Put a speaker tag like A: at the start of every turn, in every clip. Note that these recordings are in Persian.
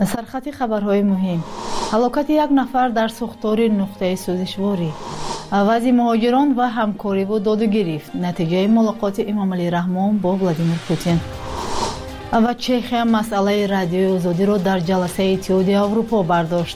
A: سرخط خبرهای مهم: هلاکت یک نفر در سوختار نقطه سوزشواری، وضع مهاجران و همکاری و داد و گریفت نتیجه ملاقات امام علی رحمان با ولادیمیر پوتین. و چخیا مسئله رادیوی آزادی را در جلسه اتحادیه اروپا برداشت.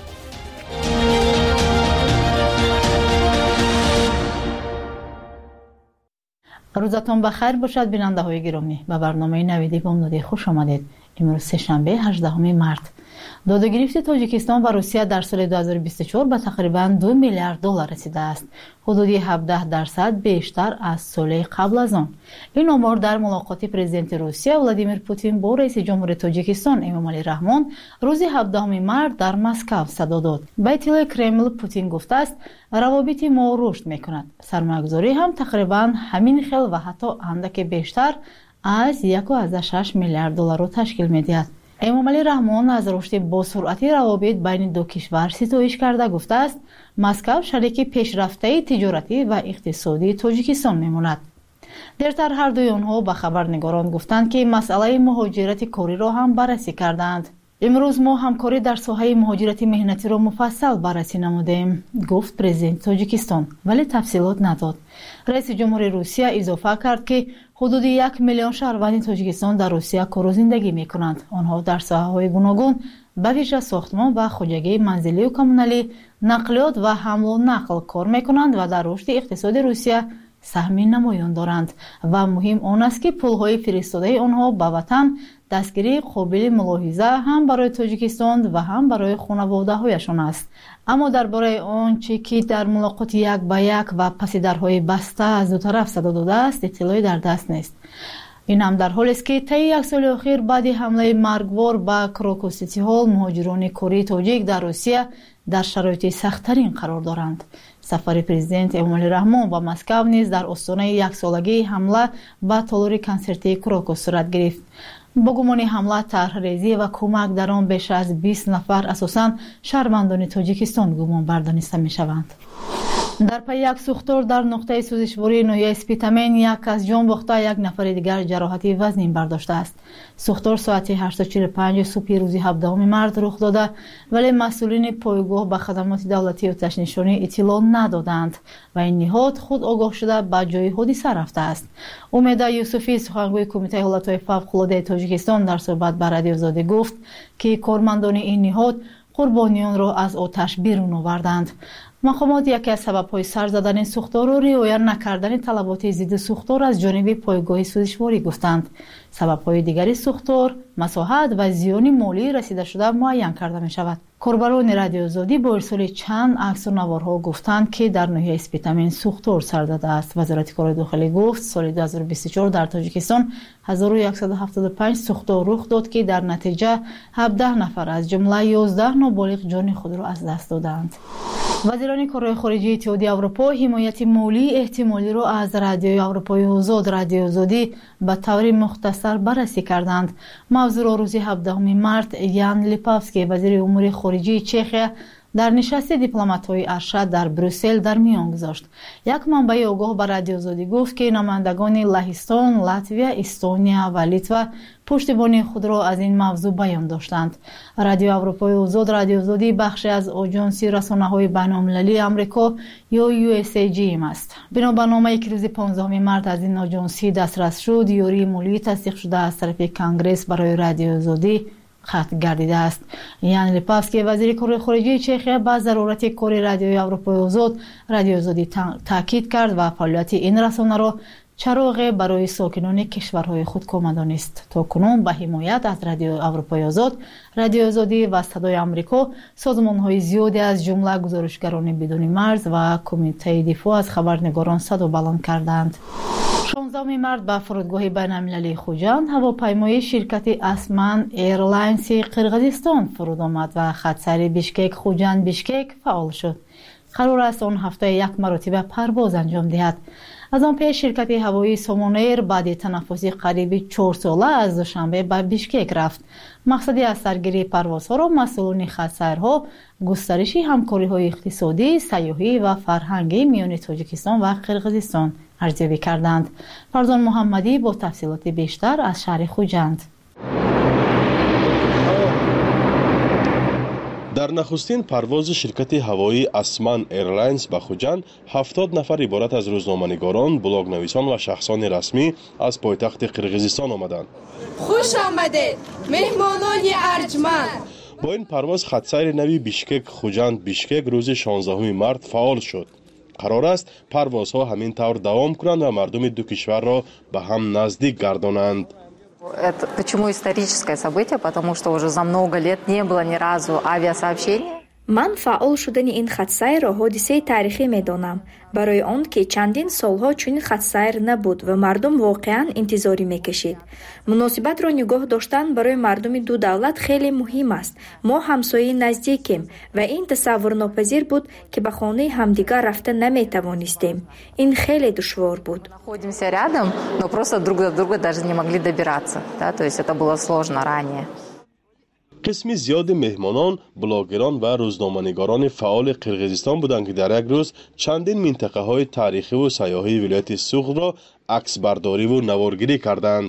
A: روزتان بخیر باشد بیننده های گرامی. به برنامه نویدی بامدادی خوش آمدید. امروز سه‌شنبه 18 مارت. داد و گریفت تاجیکستان و روسیه در سال 2024 به تقریباً 2 میلیارد دلار رسیده است، حدودی 17% بیشتر از سال قبل از آن. این آمار در ملاقات پرزیدنت روسیه ولادیمیر پوتین با رئیس جمهور تاجیکستان امام علی رحمان روز 17 مارت در مسکو صدا داد. به اطلاع کرمل پوتین گفته است روابط ما رشد میکند. سرمایه‌گذاری هم تقریباً همین خیل و حتی اندک بیشتر از 1.6 میلیارد دلار را تشکیل می‌دهد. امام علی رحمان از رشد با سرعتی روابط بین دو کشور ستایش کرده گفته است مسکو شریک پیشرفته تجارتی و اقتصادی تاجیکستان میماند. دیرتر هر دوی آنها به خبرنگاران گفتند که مسئله مهاجرت کاری را هم بررسی کردند. امروز ما همکاری در ساحه مهاجرت مهنتی را مفصل بررسی نمودیم، گفت پرزیدنت تاجیکستان، ولی تفصیلات نداد. رئیس جمهور روسیه اضافه کرد که حدود 1 میلیون شهروند تاجیکستان در روسیه کار و زندگی میکنند. آنها در ساحه‌های گوناگون به ویژه ساختمان و خودروی منزلی و کمونالی، نقلیات و حمل و نقل کار میکنند و در رشد اقتصاد روسیه سهمی نمایان دارند و مهم آن است که پولهای فرستاده آنها به وطن دستگیری قابل ملاحظه هم برای تاجیکستان و هم برای خانواده هایشان است. اما درباره آنچه که در ملاقات یک به یک و پس درهای بسته از دو طرف صدا داده است اطلاعی در دست نیست. این هم در حالی است که طی یک سال اخیر بعد حمله مرگبار به کراکوس سیتی هال مهاجران کره تاجیک در روسیه در شرایط سخت‌ترین قرار دارند. سفر پرزیدنت امام علی رحمان به مسکو نیز در آستانه یک سالگی حمله به تالار کنسرتی کراکوس صورت گرفت. با گمان حمله طرح‌ریزی و کمک در آن بیش از 20 نفر اساساً شهروندان تاجیکستان گمان بردانسته می‌شوند. در پی یک سوختار در نقطه سوزشواری ناحیه اسپیتامین یک از جان باخته، یک نفر دیگر جراحت وزنی برداشته است. سوختار ساعت 8:45 صبح روز 17 مارت رخ داده، ولی مسئولین پایگاه به خدمات دولتی آتش نشانی اطلاع ندادند و این نهاد خود آگاه شده به جای حادثه رفته است. امیده یوسفی سخنگوی کمیته حالت‌های فوق‌العاده تاجیکستان در صحبت با رادیو آزادی گفت که کارمندان این نهاد قربانیان را از آتش بیرون آوردند. مقامات یکی از سبب‌های سر زدن سوختار را رعایت نکردن طلبات ضد سوختار از جانب پایگاه سوزشواری گفتند. سبب‌های دیگری سوختار، مساحت و زیان مالی رسیده شده معین کرده می‌شود. کاربران رادیو آزادی با ارسال چند عکس و نوارها گفتند که در ناحیه اسپیتامین سوختار سر زده است. وزارت کار داخلی گفت سال 2024 در تاجیکستان 1175 سوختار رخ داد که در نتیجه 17 نفر از جمله 11 نابالغ جان خود را از دست دادند. وزیران کارهای خارجه اتحادیه اروپا حمایت مالی احتمالی را از رادیوی اروپای آزاد رادیو آزادی به طور مختصر بررسی کردند. موضوع را روز 17 مارت یان لیپافسکی وزیر امور خارجه چخیا در نشست دیپلمات‌های ارشد در بروسل در میان گذاشت. یک منبع آگاه به رادیو آزادی گفت که نمایندگان لهستان، لاتویا، استونیا و لیتوا پشتیبانی خود را از این موضوع بیان داشتند. رادیو اروپای آزاد رادیو آزادی بخشی از آژانس رسانه‌های بین‌المللی آمریکا یا USAGM است. بنا به نامه‌ای که روز 15 مارت از این آژانسی دسترس شد، یاری مالی تصدیق شده از طرف کنگره برای رادیو آزادی ختم گردیده است. یان لیپافسکی وزیر کار خارجه چخیا به ضرورت کار رادیوی اروپای آزاد رادیو آزادی تاکید کرد و فعالیت این رسانه را چراغ برای ساکنان کشورهای خود دانست. تا کنون به حمایت از رادیو اروپای آزاد، رادیو آزادی و صدای آمریکا سازمان‌های زیادی از جمله گزارشگران بدون مرز و کمیته دفاع از خبرنگاران صدا بلند کردند. 16 مارت به فرودگاه بین‌المللی خوجند هواپیمای شرکت اسمان ایرلاینز قرقیزستان فرود آمد و خط سری بیشکک خوجند بیشکک فعال شد. قرار است آن هفته یک مرتبه پرواز انجام دهد. از آن پیش شرکت هوایی سامان ایر بعد تنفسی قریب 4 ساله از دوشنبه به بیشکک رفت. مقصدی از سرگیری پروازها را مسئولان خط سیرها گسترش همکاری‌های اقتصادی، سیاحی و فرهنگی میان تاجیکستان و قرقیزستان ارزیابی کردند. فرزان محمدی با تفصیلات بیشتر از شهر خوجند.
B: در نخستین پرواز شرکت هوایی اسمان ایرلاینز به خوجند 70 نفر عبارت از روزنامه‌نگاران، بلاگ‌نویسان و شخصان رسمی از پایتخت قرقیزستان آمدند.
C: خوش آمدید مهمانان ارجمند.
B: با این پرواز خطسیر نوی بیشکک خوجند بیشکک روز 16 مارت فعال شد. قرار است پروازها همین طور دوام کنند و مردم دو کشور را به هم نزدیک گردانند.
D: Это почему историческое событие? Потому что уже за много лет не было ни разу авиасообщения.
E: من فعال شدن این خطسیر را حادثه تاریخی می‌دانم، برای آن که چندین سالها چنین خطسیر نبود و مردم واقعاً انتظاری می‌کشید. مناسبت را نگاه داشتن برای مردم دو دولت خیلی مهم است. ما همسایه نزدیکیم و این تصور ناپذیر بود که به خانه همدیگر رفته نمی‌توانستیم. این خیلی دشوار بود.
D: Находимся рядом, но просто друг до друга даже не могли добираться, да, то есть это было сложно ранее.
B: قسمی زیاد مهمانان، بلاگران و روزنامه‌نگاران فعال قرقیزستان بودند که در یک روز چندین منطقه های تاریخی و سیاحی ولایت سوغد را عکس برداری و نوارگیری کردند.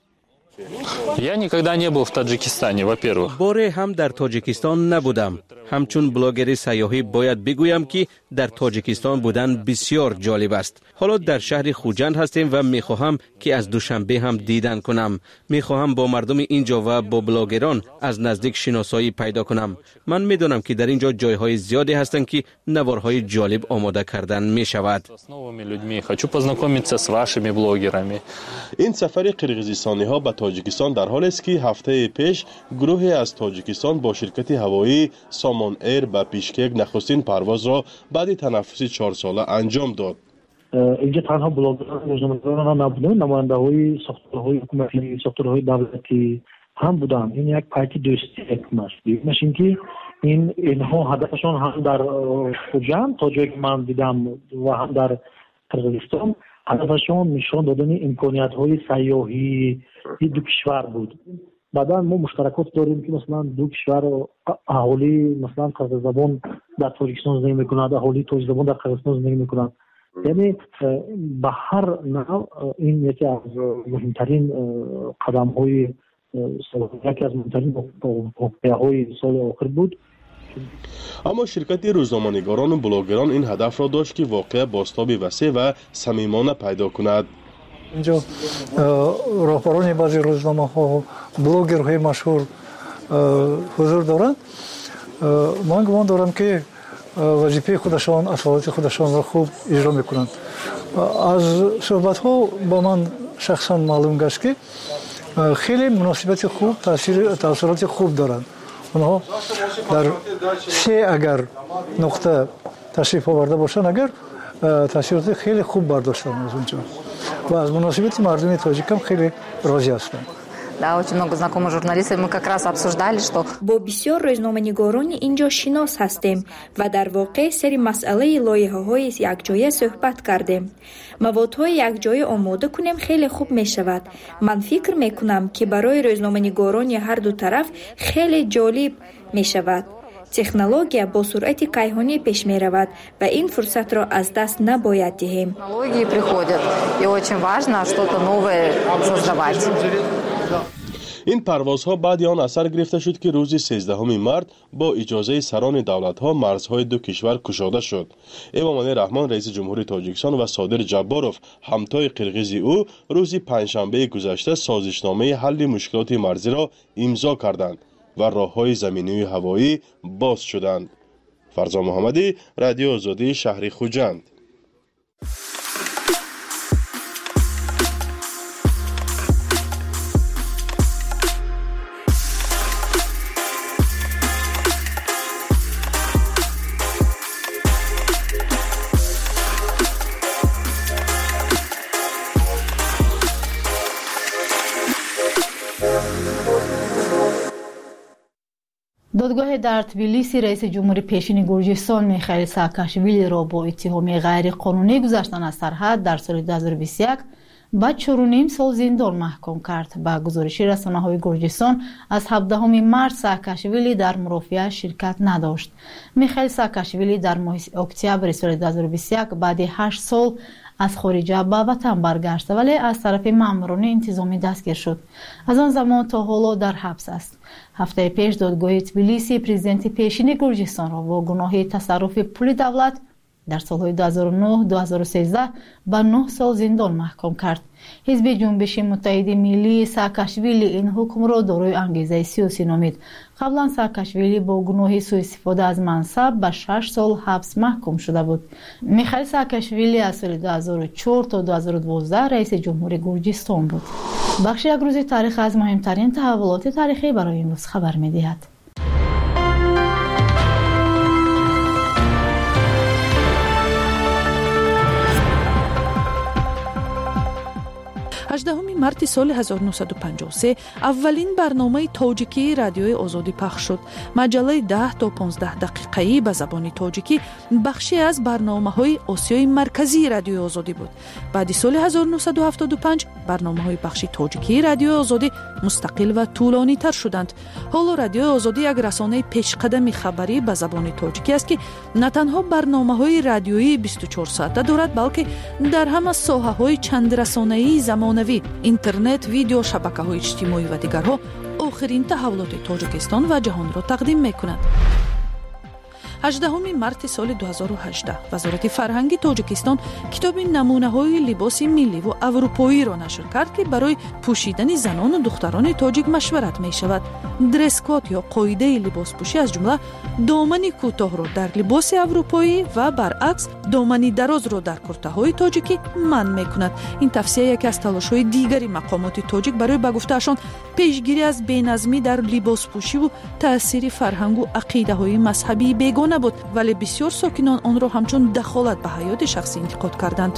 F: Я никогда не был в Таджикистане, во-первых.
G: باره هم در تاجیکستان نبودم. همچون بلاگر سیاحی باید بگویم که در تاجیکستان بودن بسیار جالب است. حالا در شهر خوجند هستیم و میخواهم که از دوشنبه هم دیدن کنم. میخواهم با مردم اینجا و با بلاگران از نزدیک شناسایی پیدا کنم. من میدونم که در اینجا جایهای زیادی هستند که نوارهای جالب آماده کردن میشود.
F: Хочу познакомиться с вашими блогерами.
B: این سفر قرقیزستانی ها به تاجیکستان در حال است که هفته پیش گروهی از تاجیکستان با شرکت هوایی سامان ایر به بیشکک نخستین پرواز را بعد تنفس 4 ساله انجام داد.
H: اینجا تنها بلاگران روزنامه‌نگاران ها نبودند، نماینده‌های ساختارهای حکومتی، ساختارهای دولتی هم بودند. این یک پایتی دوستی است. مثل که اینها هدفشان هم در خوجند تا جایی که من دیدم و هم در قرقیزستان هدفشان نشان دادن امکانیت‌های سیاحی دو کشور بود. بعدا ما مشترکات داریم که مثلا دو کشور اهالی مثلا قرقیز زبان در تاجیکستان زندگی میکنند، اهالی تاجیک زبان در قرقیزستان زندگی میکنند. یعنی به هر نوع این یکی از مهمترین قدم‌های یکی از مهمترین واقعه‌های سال آخر بود.
B: اما شرکت روزنامه‌نگاران و بلاگران این هدف را داشت که واقعا بازتاب وسیع و صمیمانه پیدا کند.
I: اینجا راهبران بعضی روزنامه‌ها، بلاگرهای مشهور حضور دارند. من گمان دارم که وظیفه خودشان، اصالت خودشان را خوب اجرا میکنند. از صحبت‌ها با من شخصا معلوم گشت که خیلی مناسبت خوب، تاثیرات خوب دارند. اونها در 3 اگر نقطه تشریف آورده باشند، اگر تاثیرات خیلی خوب برداشتن از اونجا و از مناسبت مردم تاجیک هم خیلی راضی هستند.
D: Да, очень много знакомых журналистов. Мы как раз обсуждали, что
E: با بسیار روزنامه‌نگاران اینجا شناس هستیم و در واقع سری مسئله لایحه‌های یکجایی صحبت کردیم. موادهای یکجایی آماده کنیم خیلی خوب می شود. من فکر می کنم که برای روزنامه‌نگاران هر دو طرف خیلی جالب می شود. تکنولوژی با سرعت کیهانی پیش می رود و این فرصت را از دست نباید دهیم.
D: технологии приходят, и очень важно что-то новое создавать.
B: این پروازها بعد آن اثر گرفته شد که روز 13 مارت با اجازه سران دولت‌ها مرزهای دو کشور گشوده شد. امامانی رحمان رئیس جمهوری تاجیکستان و صادر جباروف همتای قرقیزی او روز پنجشنبه گذشته سازشنامه حل مشکلات مرزی را امضا کردند و راه‌های زمینی و هوایی باز شدند. فرزان محمدی، رادیو آزادی شهر خوجند.
A: دادگاه در تبلیسی رئیس جمهوری پیشین گرجستان میخائیل ساکاشویلی را با اتهام غیر قانونی گذشتن از سرحد در سال 2021 به 4.5 سال زندان محکوم کرد. با گزارش رسانه‌های گرجستان از 17 مارس ساکاشویلی در مرافعه شرکت نداشت. میخائیل ساکاشویلی در ماه اکتبر سال 2021 بعد 8 سال از خارجه به وطن برگشت ولی از طرف ماموران انتظامی دستگیر شد. از آن زمان تا حالا در حبس است. هفته پیش دادگاه تبلیسی پرزیدنت پیشین گرجستان را با گناه تصرف پول دولت در سالهای 2009-2013 به 9 سال زندان محکوم کرد. حزب جنبش متحد ملی ساکاشویلی این حکم را دارای انگیزه سیاسی نامید. قبلا ساکاشویلی با گناه سوء استفاده از منصب به 6 سال حبس محکوم شده بود. میخائیل ساکاشویلی از سال 2004 تا 2012 رئیس جمهور گرجستان بود. بخش یک روز تاریخ از مهمترین تحولات تاریخی برای امروز خبر می‌دهد.
J: 18 марти соли 1953 аввалин барномаи тоҷикии радиои озодӣ пахш шуд. маҷаллаи 10 то 15 дақиқаӣ ба забони тоҷикӣ бахше аз барномаҳои осиёи марказии радиои озодӣ буд. баъди соли 1975 барномаҳои бахши тоҷикии радиои озодӣ мустақил ва тӯлонитар шуданд. ҳоло радиои озодӣ як расонаи пешқадами хабарӣ ба забони тоҷикӣ аст ки на танҳо барномаҳои радиоии 24 соата дорад, балки дар ҳама соҳаҳои чандрасонаии замонавӣ, интернет, видео, шабакаҳои иҷтимоӣ ва дигарҳо охирин таҳаввулоти Тоҷикистон ва ҷаҳонро тақдим мекунанд. 18 марти соли 2018 вазорати фарҳанги Тоҷикистон китоби намунаҳои либоси милливу аврупоиро нашр кард, ки барои пӯшидани занону духтарони тоҷик машварат мешавад. дресс-код ё қоидаи либоспӯшӣ аз ҷумла домани кӯтоҳро дар либоси аврупоӣ ва баръакс домани дарозро дар куртаҳои тоҷикӣ манъ мекунад. ин тавсия яке аз талошҳои дигари мақомоти тоҷик барои ба гуфтаашон пешгирӣ аз беназмӣ дар либоспӯшиву таъсири фарҳангу ақидаҳои мазҳабии бегона набуд, вале бисёр сокинон онро ҳамчун дахолат ба ҳаёти шахсӣ интиқод карданд.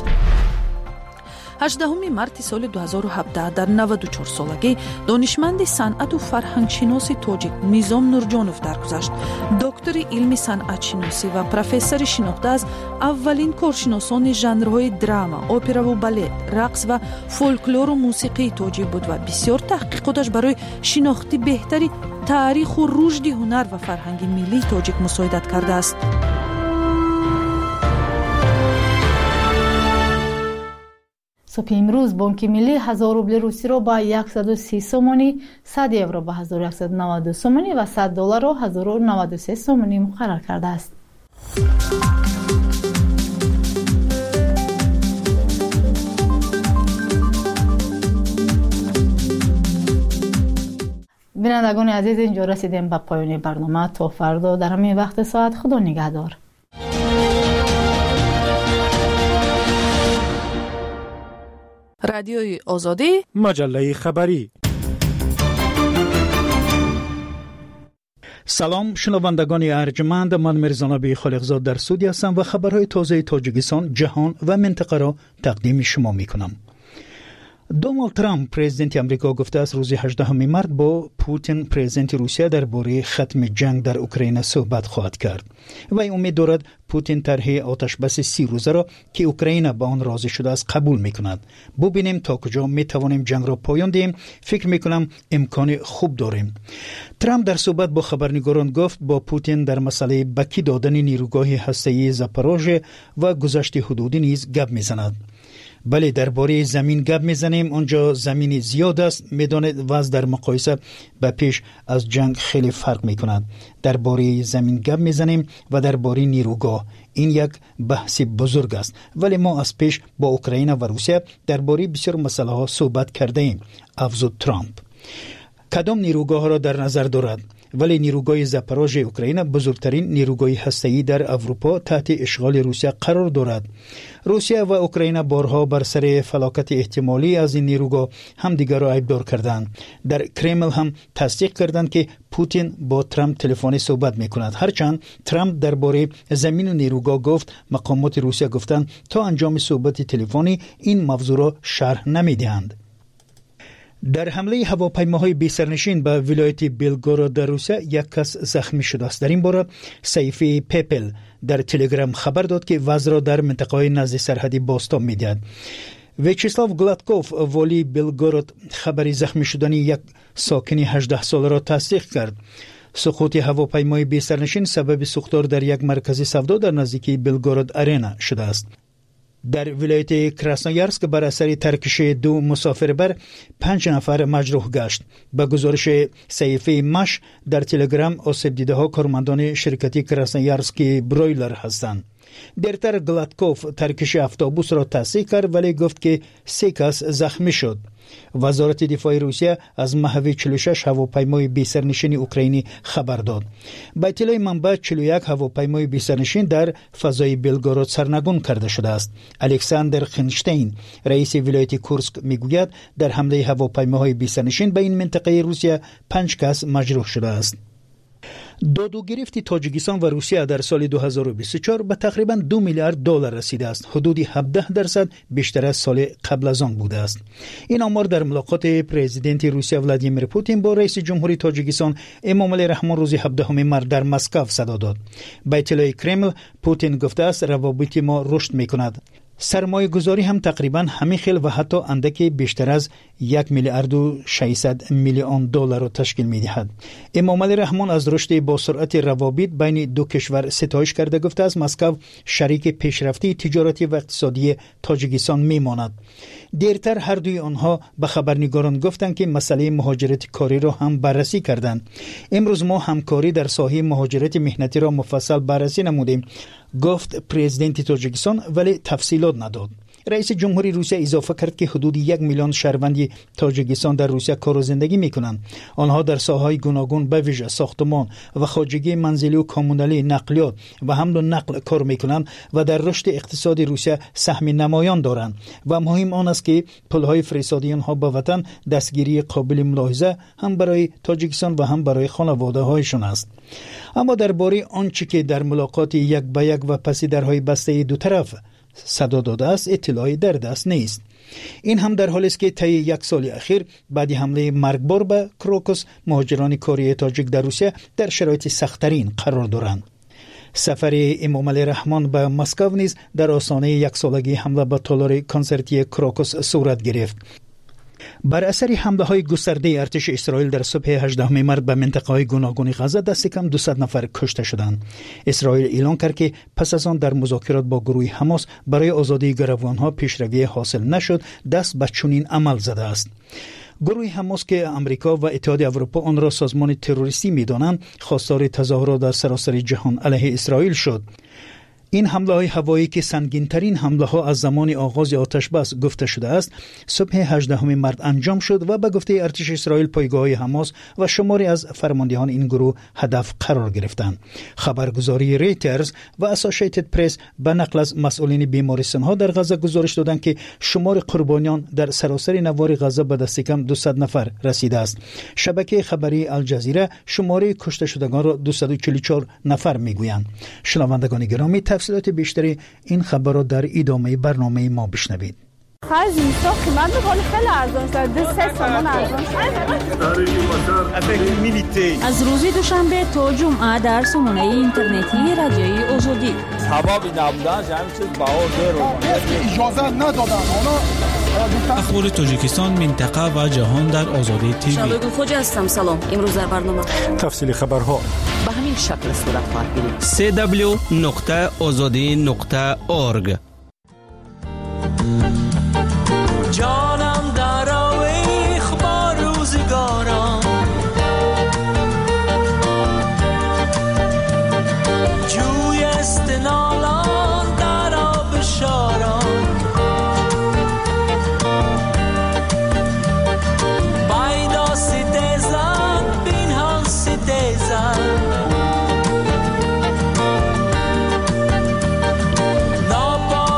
J: 18 марти соли 2017 дар 94 солагӣ донишманди санъату фарҳангшиноси тоҷик Низом Нурҷонов даргузашт. доктори илми санъатшиносӣ ва профессори шинохта аз аввалин коршиносони жанрҳои драма, операву балет, рақс ва фолклору мусиқии тоҷик буд ва бисёр таҳқиқоташ барои шинохти беҳтари таъриху рушди ҳунар ва фарҳанги миллии тоҷик мусоидат кардааст.
A: صبح امروز بانک ملی 1000 روبل روسی را با 130 سومانی، 100 یورو با 1192 سومانی و 100 دلار را 1093 سومانی مقرر کرده است. بینندگان عزیز، اینجا رسیدیم به پایان برنامه. تا فردا در همین وقت ساعت خدا نگهدار.
J: رادیوی آزادی،
K: مجله خبری. سلام شنوندگان ارجمند، من میرزا خالقزاد در استودیو هستم و خبرهای تازه تاجیکستان، جهان و منطقه را تقدیم شما میکنم. دونالد ترامپ پرزیدنت آمریکا گفته است روز 18 مارت با پوتین پرزیدنت روسیه درباره ختم جنگ در اوکراین صحبت خواهد کرد. وی امید دارد پوتین طرح آتش بس 30 روزه را که اوکراین با آن راضی شده است قبول میکند. ببینیم تا کجا میتوانیم جنگ را پایان دهیم. فکر میکنم امکان خوب داریم. ترامپ در صحبت با خبرنگاران گفت با پوتین در مسئله بکی دادن نیروگاه هسته‌ای زاپاروژه و گذشت حدودی نیز گپ میزند. بله، درباره زمین گپ میزنیم. اونجا زمین زیاد است. میدانید وضع در مقایسه به پیش از جنگ خیلی فرق میکند. درباره زمین گپ میزنیم و درباره نیروگاه. این یک بحث بزرگ است، ولی ما از پیش با اوکراین و روسیه درباره بسیار مسئله ها صحبت کرده ایم، افزود ترامپ. کدام نیروگاه را در نظر دارد؟ ولی نیروگاه زاپاروژه اوکراین بزرگترین نیروگاه هسته‌ای در اروپا تحت اشغال روسیه قرار دارد. روسیه و اوکراین بارها بر سر فلاکت احتمالی از این نیروگاه همدیگر را عیبدار کردند. در کرمل هم تصدیق کردند که پوتین با ترامپ تلفنی صحبت می‌کند. هرچند ترامپ درباره زمین و نیروگاه گفت، مقامات روسیه گفتند تا انجام صحبت تلفنی این موضوع را شرح نمی‌دهند. در حمله هواپیماهای بی‌سرنشین به ولایت بلگوراد در روسیه یک کس زخمی شده است. در این باره صحیفه پیپل در تلگرام خبر داد که وضع را در منطقه‌های نزد سرحدی باستان می‌دهد. ویچسلاو گلادکوف والی بلگوراد خبری زخمی شدن یک ساکن 18 ساله را تصدیق کرد. سقوط هواپیمای بی‌سرنشین سبب سوختار در یک مرکز سودا در نزدیکی بلگوراد آرینا شده است. در ولایت کراسنویارسک بر اثر ترکش 2 مسافربر 5 نفر مجروح گشت. به گزارش صحیفه مش در تلگرام، آسیب دیده ها کارمندان شرکتی کراسنویارسک برویلر هستند. دیرتر گلاتکوف ترکش اتوبوس را تصحیح کرد ولی گفت که 3 کس زخمی شد. وزارت دفاع روسیه از محو 46 هواپیمای بی سرنشین اوکراینی خبر داد. با اطلاع منبع 41 هواپیمای بی سرنشین در فضای بلگراد سرنگون کرده شده است. الکساندر خینشتین رئیس ولایت کورسک میگوید در حمله هواپیماهای بی سرنشین به این منطقه روسیه 5 کس مجروح شده است. دادوگرفت تاجیکستان و روسیه در سال 2024 به تقریبا 2 میلیارد دلار رسیده است. حدود 17% بیشتر از سال قبل از آن بوده است. این آمار در ملاقات پرزیدنت روسیه ولادیمیر پوتین با رئیس جمهوری تاجیکستان امامعلی رحمان روز 17 مارس در مسکو صدا داد. به اطلاع کرمل، پوتین گفته است روابط ما رشد می‌کند. سرمایه گذاری هم تقریبا همین خیل و حتی اندکی بیشتر از 1 میلیارد و 600 میلیون دلار را تشکیل می دهد. امامعلی رحمان از رشد با سرعت روابط بین دو کشور ستایش کرده گفته است مسکو شریک پیشرفته تجارتی و اقتصادی تاجیکستان می ماند. دیرتر هر دوی آنها به خبرنگاران گفتند که مسئله مهاجرت کاری را هم بررسی کردند. امروز ما همکاری در ساحه مهاجرت مهنتی را مفصل بررسی نمودیم، گفت پرزیدنت تاجیکستان، ولی تفصیلات نداد. رئیس جمهوری روسیه اضافه کرد که حدود 1 میلیون شهروند تاجیکستان در روسیه کار و زندگی میکنند. آنها در ساحه‌های گوناگون به ویژه ساختمان و خواجگی منزلی و کامونالی، نقلیات و حمل و نقل کار میکنند و در رشد اقتصاد روسیه سهم نمایان دارند و مهم آن است که پولهای فرستادی آنها به وطن دستگیری قابل ملاحظه هم برای تاجیکستان و هم برای خانواده‌هایشان است. اما درباره آنچه که در ملاقات یک به یک و پس درهای بسته دو طرف صدا داده است اطلاعی در دست نیست. این هم در حالی است که طی 1 سال اخیر بعد حمله مرگبار به کروکوس مهاجران کاری تاجیک در روسیه در شرایط سخت‌ترین قرار دارند. سفر امامعلی رحمان به مسکو نیز در آستانه 1 سالگی حمله به تالار کنسرتی کروکوس صورت گرفت. بر اثر حمله های گسترده ارتش اسرائیل در صبح 18 مارس به منطقه های گوناگون غزه دست کم 200 نفر کشته شدند. اسرائیل اعلام کرد که پس از آن در مذاکرات با گروه حماس برای آزادی گروگانها پیشروی حاصل نشد، دست به چنین عمل زده است. گروه حماس که امریکا و اتحاد اروپا آن را سازمان تروریستی می‌دانند، خواستار تظاهرات در سراسر جهان علیه اسرائیل شد. این حمله های هوایی که سنگین ترین حمله ها از زمان آغاز آتش بس گفته شده است، صبح 18 مارس انجام شد و به گفته ارتش اسرائیل پایگاه حماس و شماری از فرماندهان این گروه هدف قرار گرفتند. خبرگزاری ریترز و اسوسییتد پرس به نقل از مسئولین بیمارستان ها در غزه گزارش دادند که شمار قربانیان در سراسر نوار غزه به دست کم 200 نفر رسیده است. شبکه خبری الجزیره شماره کشته شدگان را 244 نفر میگویند. شنوندگان گرامی، تفصیلات بیشتری این خبر را در ادامه برنامه ما بشنوید.
L: خرج اینستا قیمت میکنه خیلی ارزان شده، 3 سامان ارزان شده.
M: از روز دوشنبه تا جمعه در سامانه اینترنتی رادیوی آزادی
N: حبابی نبودن همین چیز بها اجازه ندادن.
O: اخبار تاجیکستان، منطقه و جهان در آزادی تیوی.
M: شبگون خوجا هستم. سلام. امروز در برنامه
K: تفصیل خبرها
M: به همین شکل صورت خواهد گرفت.
G: www.azadi.org.
P: جانم در آویخ با روزگاران، جوی استنالان در آب شاران، بایدا سیدزن بین هم سیدزن، نابا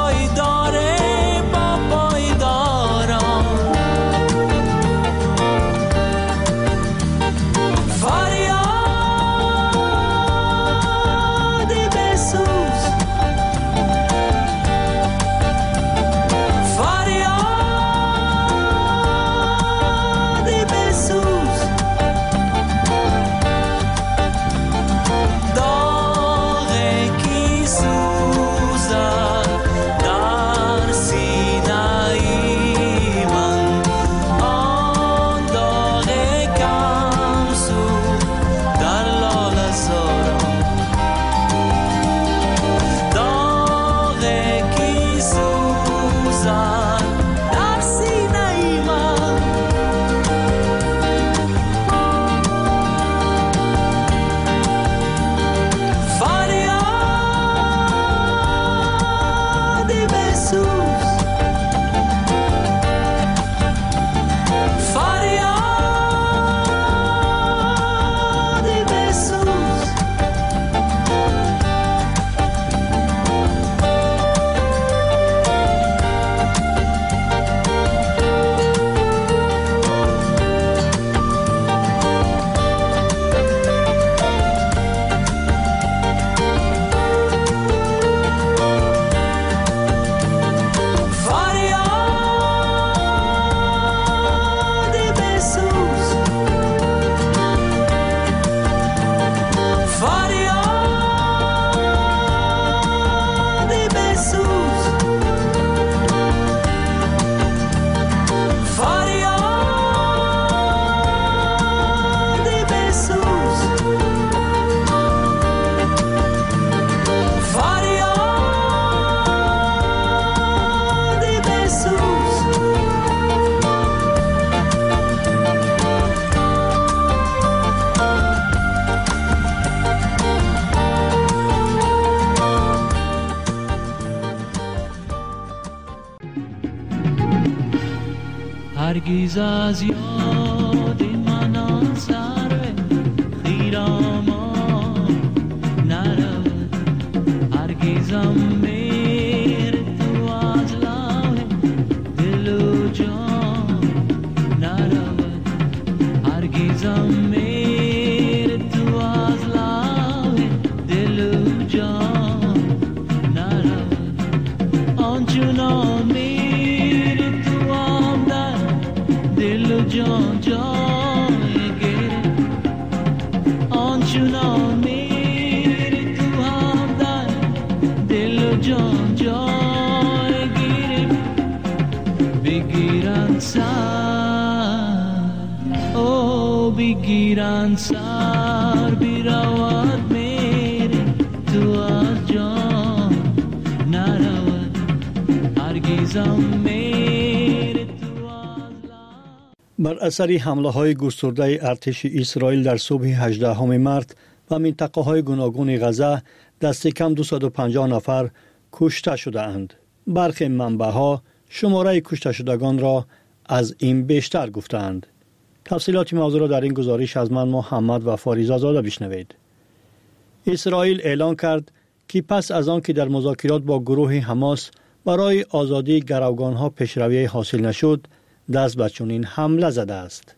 P: هرگز از یاد من آن سر خیرامان نرود هرگزم مهر تو از لوح دل و جان نرود هرگزم مهر تو از لوح دل و جان نرود آنچنان مهر تو هم در دل و جان جای گره آنچنان مهر تو هم در دل و جان جای گره بگیرن سر او بگیرن سر بیرود میره تو از جان نرود هرگزم میره
K: بر اثر حمله های گسترده ارتش اسرائیل در صبح 18 مارت و منطقه های گوناگون غزه دست کم 250 نفر کشته شده اند. برخی منبع ها شماره کشته شدگان را از این بیشتر گفتند. تفصیلات موضوع را در این گزارش از من محمد و فاریزا زاده بشنوید. اسرائیل اعلان کرد که پس از آن که در مذاکرات با گروه حماس برای آزادی گروگان ها پیشروی حاصل نشد، دست به چنین حمله زده است.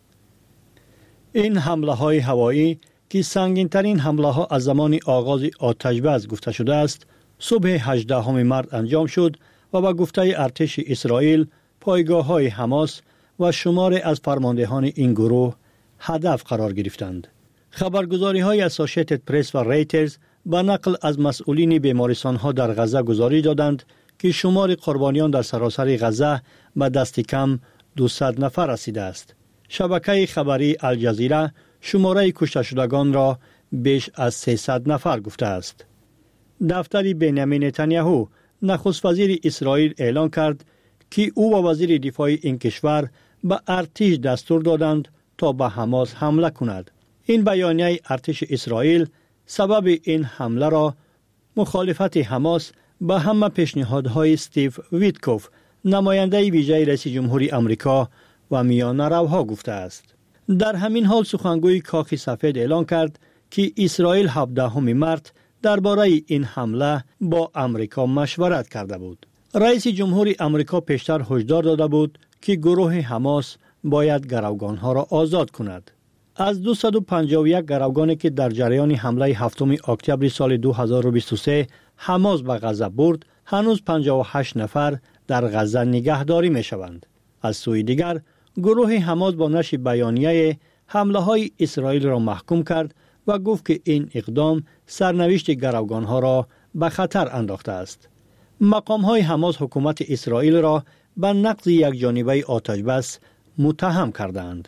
K: این حمله های هوایی که سنگین ترین حمله ها از زمان آغاز آتش‌بس گفته شده است، صبح 18 مارت انجام شد و با گفته ارتش اسرائیل پایگاه های حماس و شمار از فرماندهان این گروه هدف قرار گرفتند. خبرگزاری های اسوسییتد پرس و ریترز با نقل از مسئولین بیمارستان ها در غزه گزارش دادند که شمار قربانیان در سراسر غزه به دست کم 200 نفر رسیده است. شبکه خبری الجزیره شماره کشته شدگان را بیش از 300 نفر گفته است. دفتر بنیامین نتانیاهو نخست وزیر اسرائیل اعلان کرد که او و وزیر دفاع این کشور به ارتش دستور دادند تا به حماس حمله کند. این بیانیه ارتش اسرائیل سبب این حمله را مخالفت حماس به همه پیشنهادهای استیو ویتکوف، نماینده ویژه رئیس جمهوری آمریکا و میانه‌روها گفته است. در همین حال سخنگوی کاخ سفید اعلان کرد که اسرائیل 17 مارت درباره این حمله با آمریکا مشورت کرده بود. رئیس جمهوری آمریکا پیشتر هشدار داده بود که گروه حماس باید گروگانها را آزاد کند. از 251 گروگانی که در جریان حمله 7 اکتبر سال 2023 حماس به غزه برد، هنوز 58 نفر در غزه نگهداری می شوند. از سوی دیگر گروه حماس با نشر بیانیه حمله های اسرائیل را محکوم کرد و گفت که این اقدام سرنوشت گروگانها را به خطر انداخته است. مقام های حماس حکومت اسرائیل را به نقض یک جانبه آتش‌بس متهم کردند.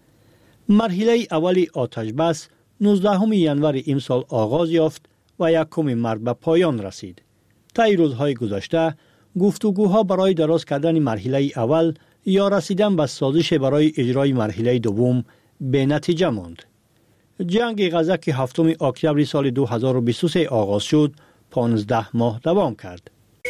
K: مرحله اولی آتش‌بس 19 ژانویه امسال آغاز یافت و 1 مارت به پایان رسید. طی روزهای گذشته گفتگوها برای دراز کردن مرحله اول یا رسیدن به سازش برای اجرای مرحله دوم به نتیجه ماند. جنگ غزه که 7 اکتبر سال 2023 آغاز شد 15 ماه دوام کرد.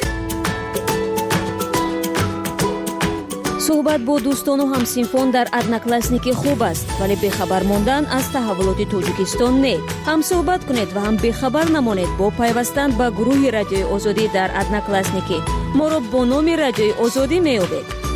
M: صحبت با دوستان و همسینفون در ادناکلاسنیکی خوب است، ولی بخبر ماندن از تحولات توجیکستان نه. هم صحبت کنید و هم بخبر نمانید با پیوستن به گروه رادیوی آزادی در ادناکلاسنیکی. ما را با نام رادیوی آزادی می‌یابید.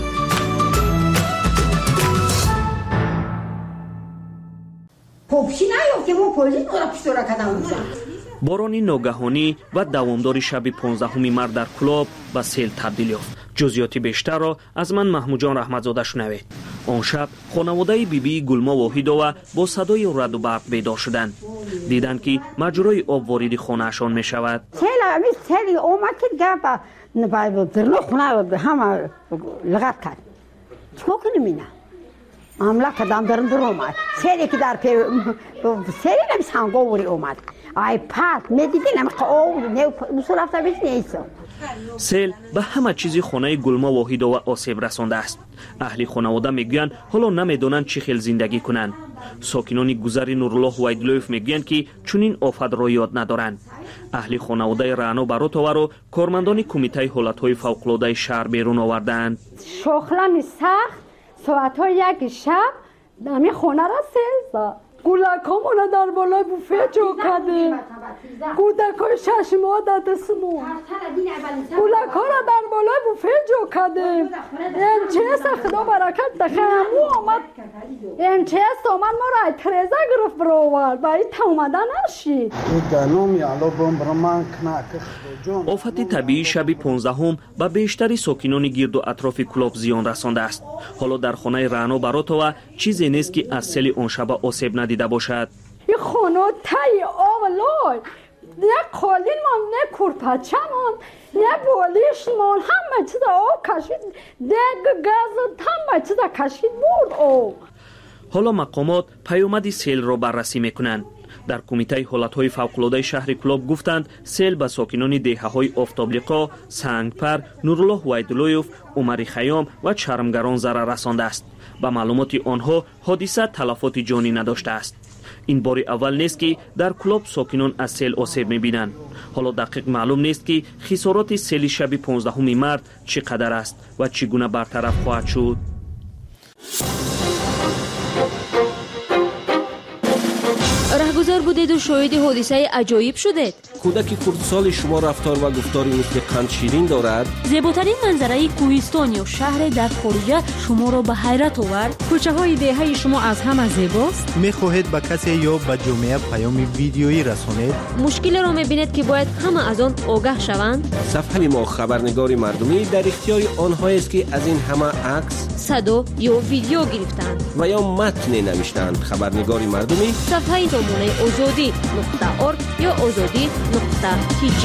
G: باران ناگهانی و دوامدار شب 15 مارت در کلاب به سیل تبدیل یافت. جزئیات بیشتر را از من محمود جان رحمتزاده شنوید. آن شب خانواده بیبی گلما واحدова با صدای رعد و برق بیدار شدند. دیدند که مجرای آب وارد خانه‌شان می شود.
Q: سیل اومد که گپ درنو خونه همه لغت کرد. چیکار کنیم اینا؟ عمله کدام درن اومد. سیلی که در سیلی نمی‌سانگوری اومد. آی پات می‌دیدین هم او نه مسئول رفته بیش نیست.
G: سیل به همه چیزی خانه گلما واحدова آسیب رسانده است. اهل خانواده میگویند حالا نمیدونند چی خیل زندگی کنند. ساکنان گذر نورالله وایدلوف میگویند که چنین آفت را یاد ندارند. اهل خانواده رعنا براتوا را کارمندان کمیته حالت‌های فوق‌العاده شهر بیرون آوردند.
Q: شغلم سخت
R: ساعت های یک شب دمی خونه را سیل زد. گولکامون در بالای بوفه جو کردیم. کودکای 6 ماه در دستمون گولکا را در بالای بوفه جو کردیم. MTS خدا برکت دخیمو آمد. MTS آمد ما را اعتراضه گرفت برآورد برای تا اومدن نشید.
S: آفت طبیعی شب 15 به بیشتری ساکنان گرد و اطراف کلوب زیان رسانده است. حالا در خانه رعنا براتوا چیزی نیست که از سیل آن شب آسیب ندیده باشد.
R: این خانه تای آغلای نه قالین من نه کرپچه من نه بالیش من همه چیز آب کشید دیگ گاز همه چیز کشید برد آب.
S: حالا مقامات پیامد سیل را بررسی میکنند. در کمیته حالتهای فوق‌العاده شهر کلوب گفتند سیل به ساکنان دهه‌های آفتابلیقا، سنگپر، نورالله ویدلویف، عمر خیام و چرمگران ضرر رسانده است. به معلومات آنها حادثه تلفات جانی نداشته است. این بار اول نیست که در کلوب ساکنان از سیل آسیب می‌بینند. حالا دقیق معلوم نیست که خسارات سیل شب 15 مارت چقدر است و چگونه برطرف خواهد شد.
M: رهگذر بودید و شاهد حادثه عجایب شدید.
G: کودک کردسال شما رفتار و گفتاری مثل قند شیرین دارد.
M: زیباترین منظره کوهستان یا شهر در خارج شما را به حیرت آورد.
T: کوچه های دهه شما از همه زیباست.
U: میخواهید به کسی یا به جامعه پیام ویدیویی رسانید؟
M: مشکل را میبینید که باید همه از آن آگاه شوند.
G: صفحه ما خبرنگار مردمی در اختیار آنهایی است که از این همه عکس،
M: صدا یا ویدیو گرفتند
G: و یا متن نوشتند. خبرنگار مردمی
M: صفحه سامانه azadi.org یا azadi.tj.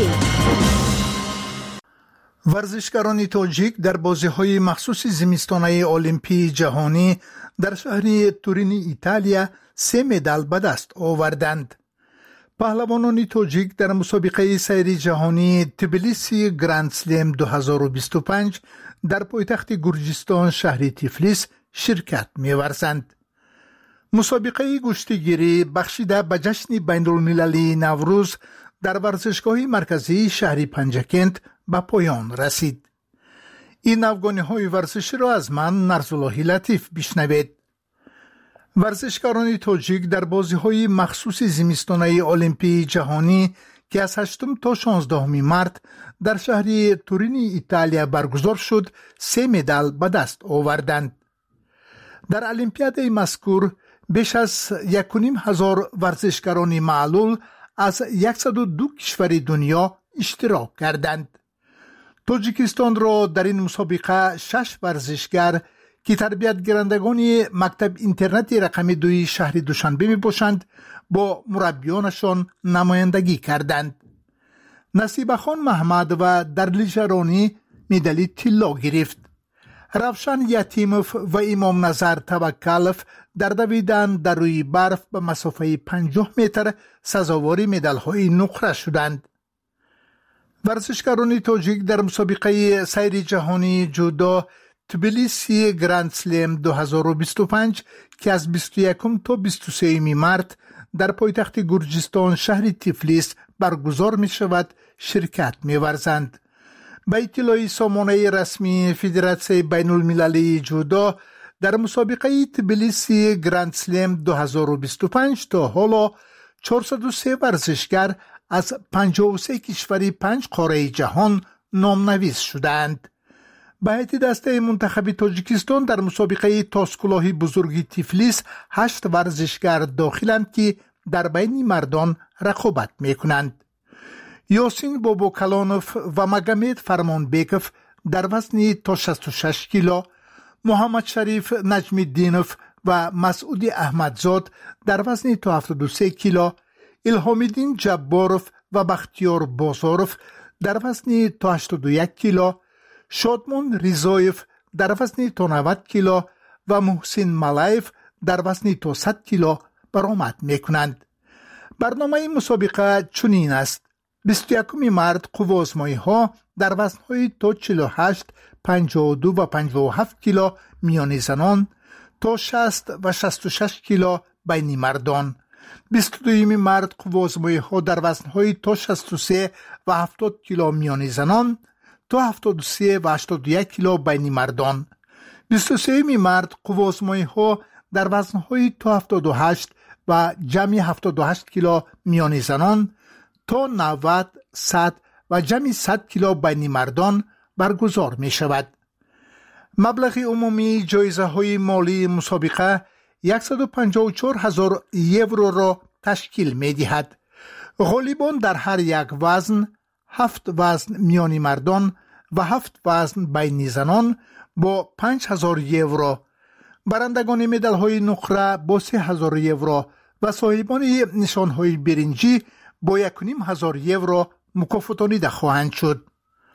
K: ورزشکاران تاجیک در بازی‌های مخصوص زمستانه المپی جهانی در شهر تورین ایتالیا 3 مدال به دست آوردند. پهلوانان تاجیک در مسابقه سیری جهانی تبلیسی گراند سلم 2025 در پایتخت گرجستان شهر تیفلیس شرکت می‌ورزند. مسابقه گشتیگیری بخشیده به جشن بین‌المللی نوروز در ورزشگاه مرکزی شهر پنجکند به پایان رسید. این افغانی‌های ورزشی را از من نرزاللهی لطیف بشنوید. ورزشکاران تاجیک در بازی‌های مخصوص زمستانه المپی جهانی که از 8 تا 16 مارت در شهر تورین ایتالیا برگزار شد 3 مدال به دست آوردند. در المپیاد مذکور بیش از 1,500 ورزشکاران معلول از 102 کشور دنیا اشتراک کردند. تاجیکستان را در این مسابقه 6 ورزشگر که تربیت گیرندگان مکتب اینترنت رقم 2 شهر دوشنبه می باشند با مربیانشان نمایندگی کردند. نصیب خان محمد و درلیج رانی مدال طلا گرفت. روشن یتیموف و امام نظر توکلف در دویدن در روی برف به مسافه 50 متر سزاوار مدال‌های نقره شدند. ورزشکاران تاجیک در مسابقه سیری جهانی جودو تبلیسی گراند سلم 2025 که از 21 تا 23 مارت در پایتخت گرجستان شهر تیفلیس برگزار می شود شرکت می ورزند. به اطلاع سامانه رسمی فدراسیون بین المللی جودو در مسابقه تبلیسی گراند سلم 2025 تا حالا 403 ورزشگر از 53 کشور 5 قاره جهان نامنویس شدند. به هیئت دسته منتخب تاجیکستان در مسابقه تاسکلاهی بزرگی تیفلیس 8 ورزشگر داخلند که در بین مردان رقابت میکنند. یاسین بابوکلانوف و مگمید فرمانبیکوف در وزن تا 66 کیلو، محمد شریف نجم الدینوف و مسعود احمدزاد در وزن تا 73 کیلو، الهامالدین جباروف و بختیار بازاروف در وزن تا 81 کیلو، شادمان ریزایف در وزن تا 90 کیلو و محسن ملایف در وزن تا 100 کیلو برآمد میکنند. برنامه مسابقه چنین است: 21 مارت قوازمایی ها در وزن‌های تا 48، 52 و 57 کیلو میان زنان تا 60 و 66 کیلو بین مردان. 22 مارت قوازمایی ها در وزن‌های تا 63 و 70 کیلو میان زنان تا 73 و 81 کیلو بین مردان.
C: 23 مارس قواسمایی‌ها در وزن‌های تا 78 و جمعی 78 کیلو میان زنان تا 90 100 و جمعی 100 کیلو بین مردان برگزار می شود. مبلغ عمومی جایزه های مالی مسابقه 154,000 یورو را تشکیل می دهد. غالبان در هر یک وزن 7 وزن میان مردان و 7 وزن بین زنان با 5,000 یورو، برندگان مدال های نقره با 3,000 یورو و صاحبان نشان های برنجی با 1,500 یورو مکافاتانیده خواهند شد.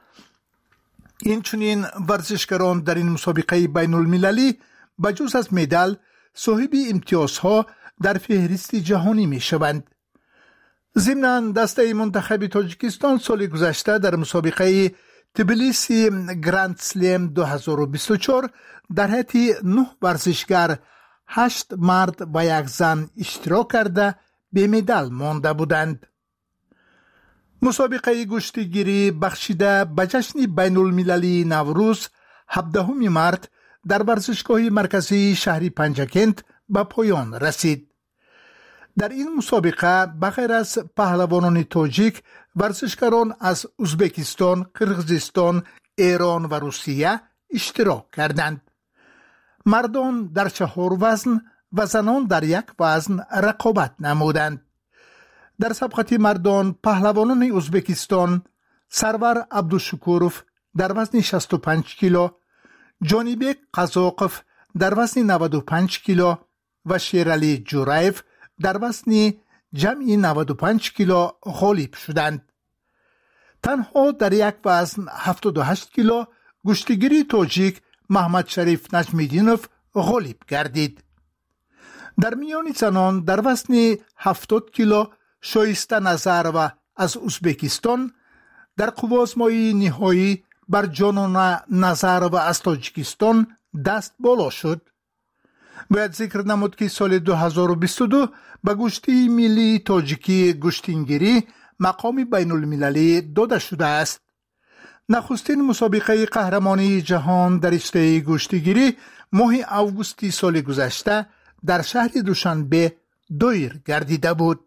C: این چنین ورزشکاران در این مسابقه بین المللی بجز از مدال صاحب امتیازها در فهرست جهانی می شوند. ضمناً دسته منتخب تاجیکستان سال گذشته در مسابقه تبلیسی گراند سلم 2024 در حیث 9 ورزشگر 8 مرد و 1 زن اشتراک کرده به مدال مانده بودند. مسابقه گشتیگیری بخشیده به جشن بین المللی نوروز 17 مارس در ورزشگاه مرکزی شهر پنجکند به پایان رسید. در این مسابقه بغیر از پهلوانان تاجیک، ورزشکاران از ازبکستان، قرقیزستان، ایران و روسیه اشتراک کردند. مردان در 4 وزن و زنان در 1 وزن رقابت نمودند. در سبقت مردان پهلوانان ازبکستان سرور عبدالشکوروف در وزن 65 کیلو، جانیبک قزاقف در وزن 95 کیلو و شیرعلی جورایف در وزن جمعی 95 کیلو غالب شدند. تنها در 1 وزن 78 کیلو گشتیگیری تاجیک محمد شریف نجمیدینوف غالب گردید. در میان زنان در وزن 70 کیلو شایسته نظر و از ازبکستان در قواسمایی نهایی بر جانانه نظر و از تاجیکستان دست بالا شد. باید ذکر نمود که سال 2022 به گشتی ملی تاجیکی گشتینگیری مقام بین المللی داده شده است. نخستین مسابقه قهرمانی جهان در رشته گشتیگیری ماه اوگوست سال گذشته در شهر دوشنبه دایر گردیده بود.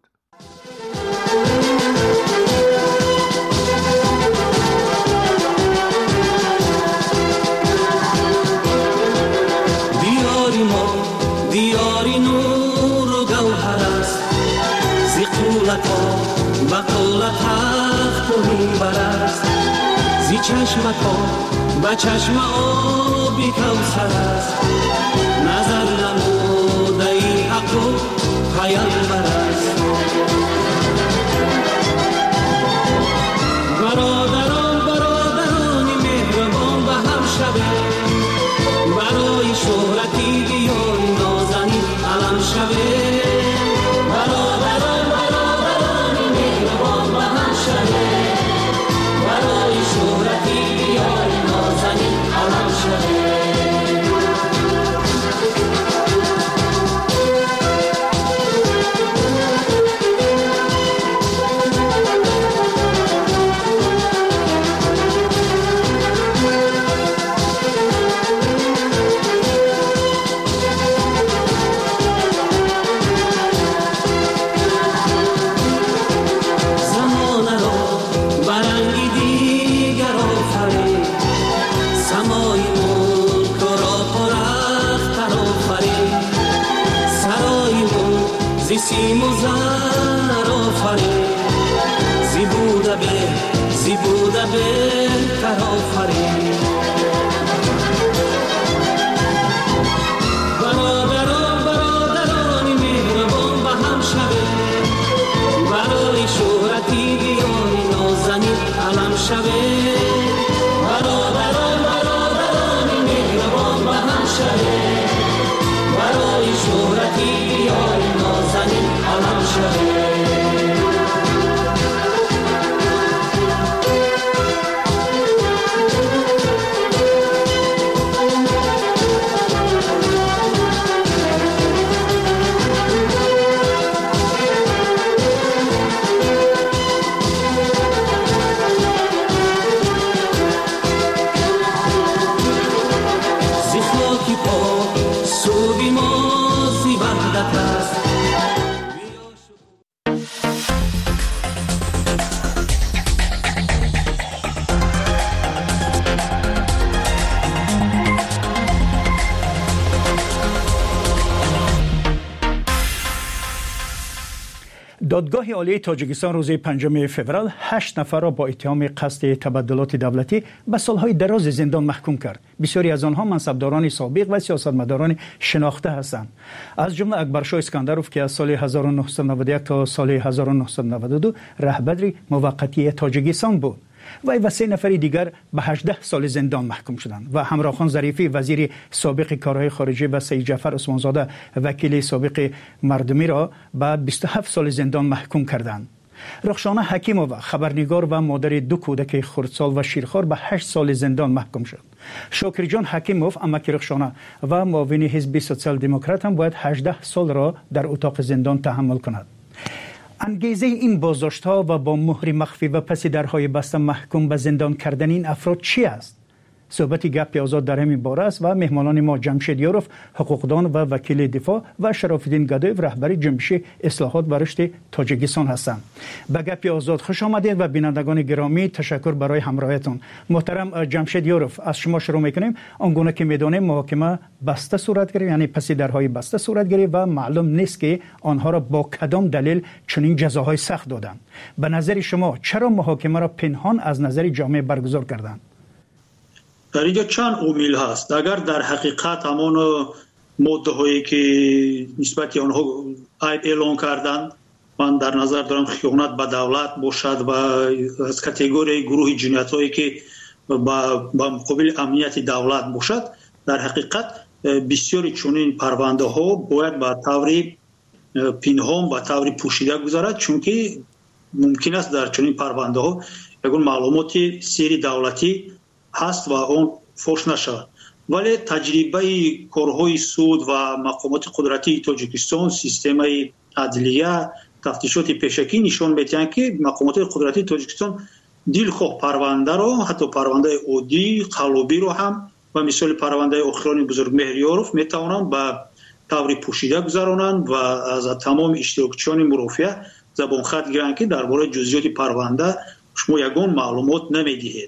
P: دیاری نور و گوهر است، زی قولت ها و قولت تخت و میبر است، زی چشمت ها و چشم آبی کوثر است، نظر نموده ای حق و پیامبر است. برادران مهربان به هم شبه، برای شهرتی دیاری نازنین علم شبه. برادران مهربان به هم شبه، برای شهرتی دیاری نازنین علم شبه. سیم و زر آفرین، زی بوده بهتر آفرین. برادران مهربان به هم شبه، برای شهرتی دیاری نازنین علم شبه. برادران مهربان به هم شبه، برای شهرتی دیاری نازنین علم شبه.
K: دادگاه عالی تاجیکستان روز 5 فوریه 8 نفر را با اتهام قصد تبدلات دولتی به سالهای دراز زندان محکوم کرد. بسیاری از آنها منصبداران سابق و سیاستمداران شناخته هستند. از جمله اکبرشاه اسکندروف که از سال 1991 تا سال 1992 رهبر موقتی تاجیکستان بود. وی و 3 نفر دیگر به 18 سال زندان محکوم شدند و همراخان ظریفی وزیر سابق کارهای خارجه و سید جعفر عثمانزاده وکیل سابق مردمی را به 27 سال زندان محکوم کردند. رخشانه حکیمووا خبرنگار و مادر 2 کودک خردسال و شیرخوار به 8 سال زندان محکوم شد. شاکرجان حکیموف امک رخشانه و معاون حزب سوسیال دموکرات هم باید 18 سال را در اتاق زندان تحمل کند. انگیزه این بازداشت‌ها و با مهر مخفی و پس درهای بسته محکوم به زندان کردن این افراد چی است؟ صحبت گپ آزاد در همین باره است و مهمانان ما جمشید یاروف حقوقدان و وکیل دفاع و شراف‌الدین گدایف رهبر جنبش اصلاحات و رشد تاجیکستان هستند. به گپ آزاد خوش آمدید و بینندگان گرامی تشکر برای همراهیتون. محترم جمشید یاروف، از شما شروع می‌کنیم. آنگونه که می‌دانیم محاکمه بسته صورت گرفت، یعنی پس درهای بسته صورت گرفت و معلوم نیست که آنها را با کدام دلیل چنین جزاهای سخت دادند. به نظر شما چرا محاکمه را پنهان از نظر جامعه برگزار کردند؟
F: در اینجا چند عامل هست. اگر در حقیقت همان ماده هایی که نسبت آنها عیب اعلان کردند، من در نظر دارم خیانت به دولت باشد و از کاتگوری گروه جنایت هایی که با مقابل امنیت دولت باشد، در حقیقت بسیاری چنین پرونده ها باید به طور پنهان و طور پوشیده گذرد، چون که ممکن است در چنین پرونده ها یگان معلومات سری دولتی هست و اون فوش نشود. ولی تجربه کارهای سود و مقامات قدرتی تاجیکستان، سیستم عدلیه، تفتیشات پیشکی نشان می‌دهند که مقامات قدرتی تاجیکستان دلخواه پرونده را، حتی پرونده عادی قلبی را هم و مثال پرونده اخران بزرگ مهریاروف میتوانند به طور پوشیده گذرانند و از تمام اشتراکچیان مرافعه زبان خط گیرند که درباره جزئیات پرونده شما یگان معلومات نمیدهید.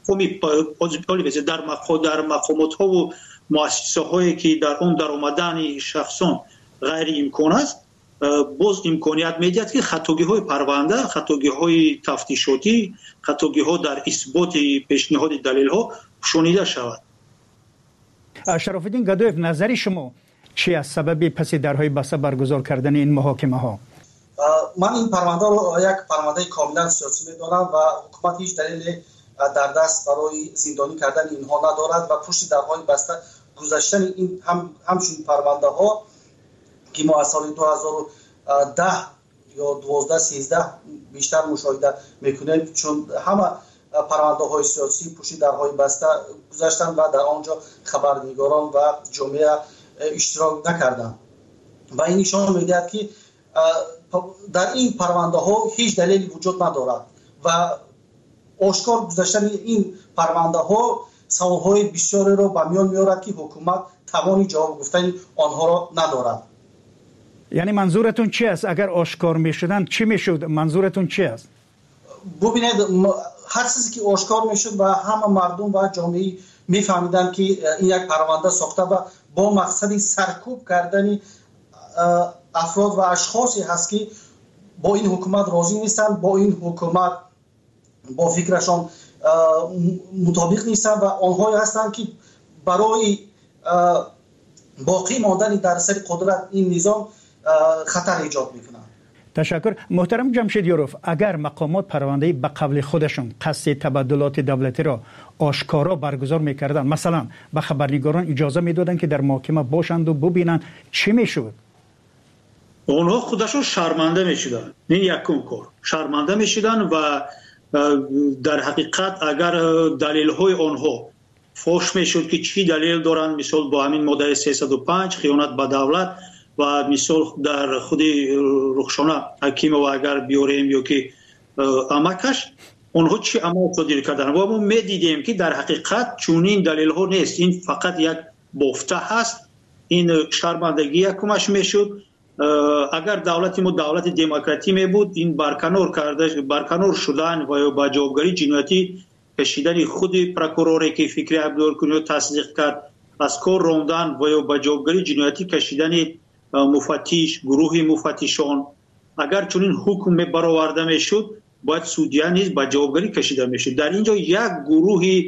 F: در مقامات ها و مؤسسه هایی که در اون در آمدن شخصان غیر امکان است، باز امکانیت میدهد که خطاگی های پرونده، خطاگی های تفتیشاتی، خطاگی ها در اثبات پیشنهاد دلیل ها شنیده شود.
K: شراف‌الدین گدایف، نظر شما چی از سبب پس درهای بسته برگزار کردن این محاکمه ها؟
V: من این پرونده رو یک پرونده کاملا سیاسی میدانم و حکومت هیچ دلیل در دست برای زندانی کردن اینها ندارد و پشت درهای بسته گذاشتن این همچنین پرونده ها که ما از سال 2010 یا 12-13 بیشتر مشاهده میکنیم، چون همه پرونده های سیاسی پشت درهای بسته گذاشتن و در آنجا خبرنگاران و جامعه اشتراک نکردند و این نشان میدهد که در این پرونده ها هیچ دلیلی وجود ندارد و آشکار گذاشتن این پرونده ها سوالهای بسیاری را به میان میارد که حکومت توانی جواب گفتن آنها را ندارد.
K: یعنی منظورتون چی است؟ اگر آشکار میشدن چی میشد؟ منظورتون چی است؟
V: ببینید، هر چیزی که آشکار میشد و همه مردم و جامعه میفهمیدن که این یک پرونده ساخته و با مقصد سرکوب کردن افراد و اشخاصی هست که با این حکومت راضی نیستن، با این حکومت با فکرشان مطابق نیستن و آنهایی هستند که برای باقی ماندن در سر قدرت این نظام خطر ایجاد میکنند.
K: تشکر. محترم جمشید یاروف، اگر مقامات پرونده به قبل خودشون قصد تبدلات دولتی را آشکارا برگزار میکردن، مثلا به خبرنگاران اجازه میدادن که در محاکمه باشند و ببینن، چی میشد؟
F: اونها خودشون شرمنده میشدن. این یکم کار شرمنده میشدن و در حقیقت اگر دلیل های آنها فوش میشد که چی دلیل دارن، مثال با همین ماده 305 خیانت به دولت و مثال در خود رخشانه حکیم و اگر بیاریم یا که امکش اونها چی عمل صادر کردن و ما میدیدیم که در حقیقت چونین دلیل ها نیست، این فقط یک بافته هست. این شرمندگی یکمش میشد. اگر دولت ما دولت دموکراتی می بود، این برکنار شدن و با جوابگری جنایتی کشیدن خود پروکوروری که فکری عبدالکنی تصدیق کرد، از کار راندن و با جوابگری جنایتی کشیدن مفتش، گروه مفتشان اگر چنین حکم برآورده میشد باید سودیا نیز به جوابگری کشیده میشد. در اینجا یک گروه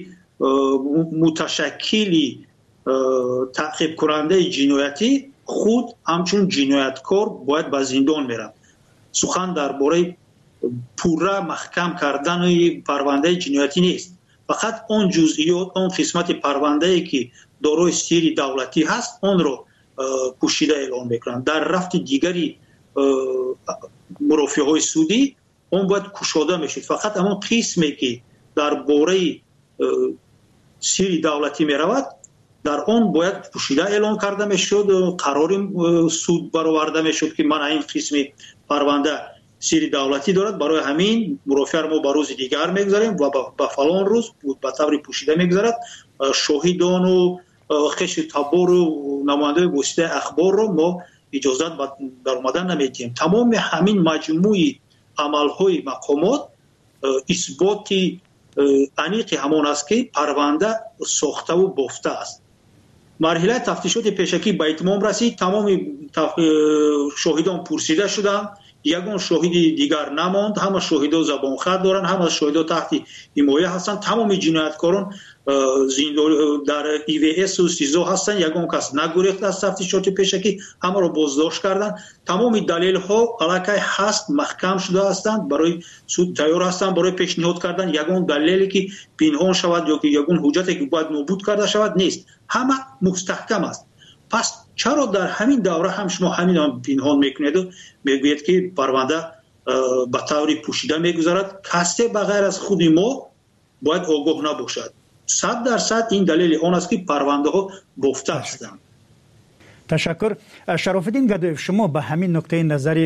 F: متشکلی تعقیب کننده جنایتی خود همچون جنایتکار باید به زندان میرن. سخن درباره پوره محکم کردن پرونده جنایتی نیست، فقط اون جزئیات، اون قسمت پرونده ای که دارای سیر دولتی هست اون رو پوشیده اعلام میکنن. در رفت دیگری مرافعه های سودی اون باید کشاده میشد. فقط همون قسمی که درباره سیر دولتی میرود در اون باید پوشیده اعلام کرده میشد، قرار سود برآورده میشد که من این قسم پرونده سیر دولتی دارد، برای همین مرافعه ما به روز دیگر میگذاریم و به فلان روز به طور پوشیده میگذارد. شاهدان و خش تبار و نماینده واسطه اخبار رو ما اجازت در اومدن نمیدیم. تمام همین مجموعی عملهای مقامات اثباتی انیق همان است که پرونده ساخته و بافته است. مرحله تفتیشات پیشکی به اتمام رسید. تمام شاهدان پرسیده شدند، یگان شاهدی دیگر نماند. همه شاهدا زبان خط دارن، همه شاهدا تحت حمایه هستند. تمام جنایتکاران در EVS و سیزو هستند. یگان کس نگریخت از تفتیشات پیشکی، همه را بازداشت کردند. تمام دلیل ها علاقه هست، محکم شده هستند، برای سود تیار هستند برای پیشنهاد کردن یگان دلیلی که پنهان شود یا که یگان حجتی که باید نابود کرده شود نیست. همه مستحکم است. پس چرا در همین دوره هم شما همین پنهان میکنید و میگوید که پرونده به طور پوشیده میگذارد؟ کسی بغیر از خود ما باید آگاه نباشد. 100% این دلیل آن است که پرونده ها بافته هستند.
K: تشکر. شرافالدین گدایف، شما به همین نکته نظر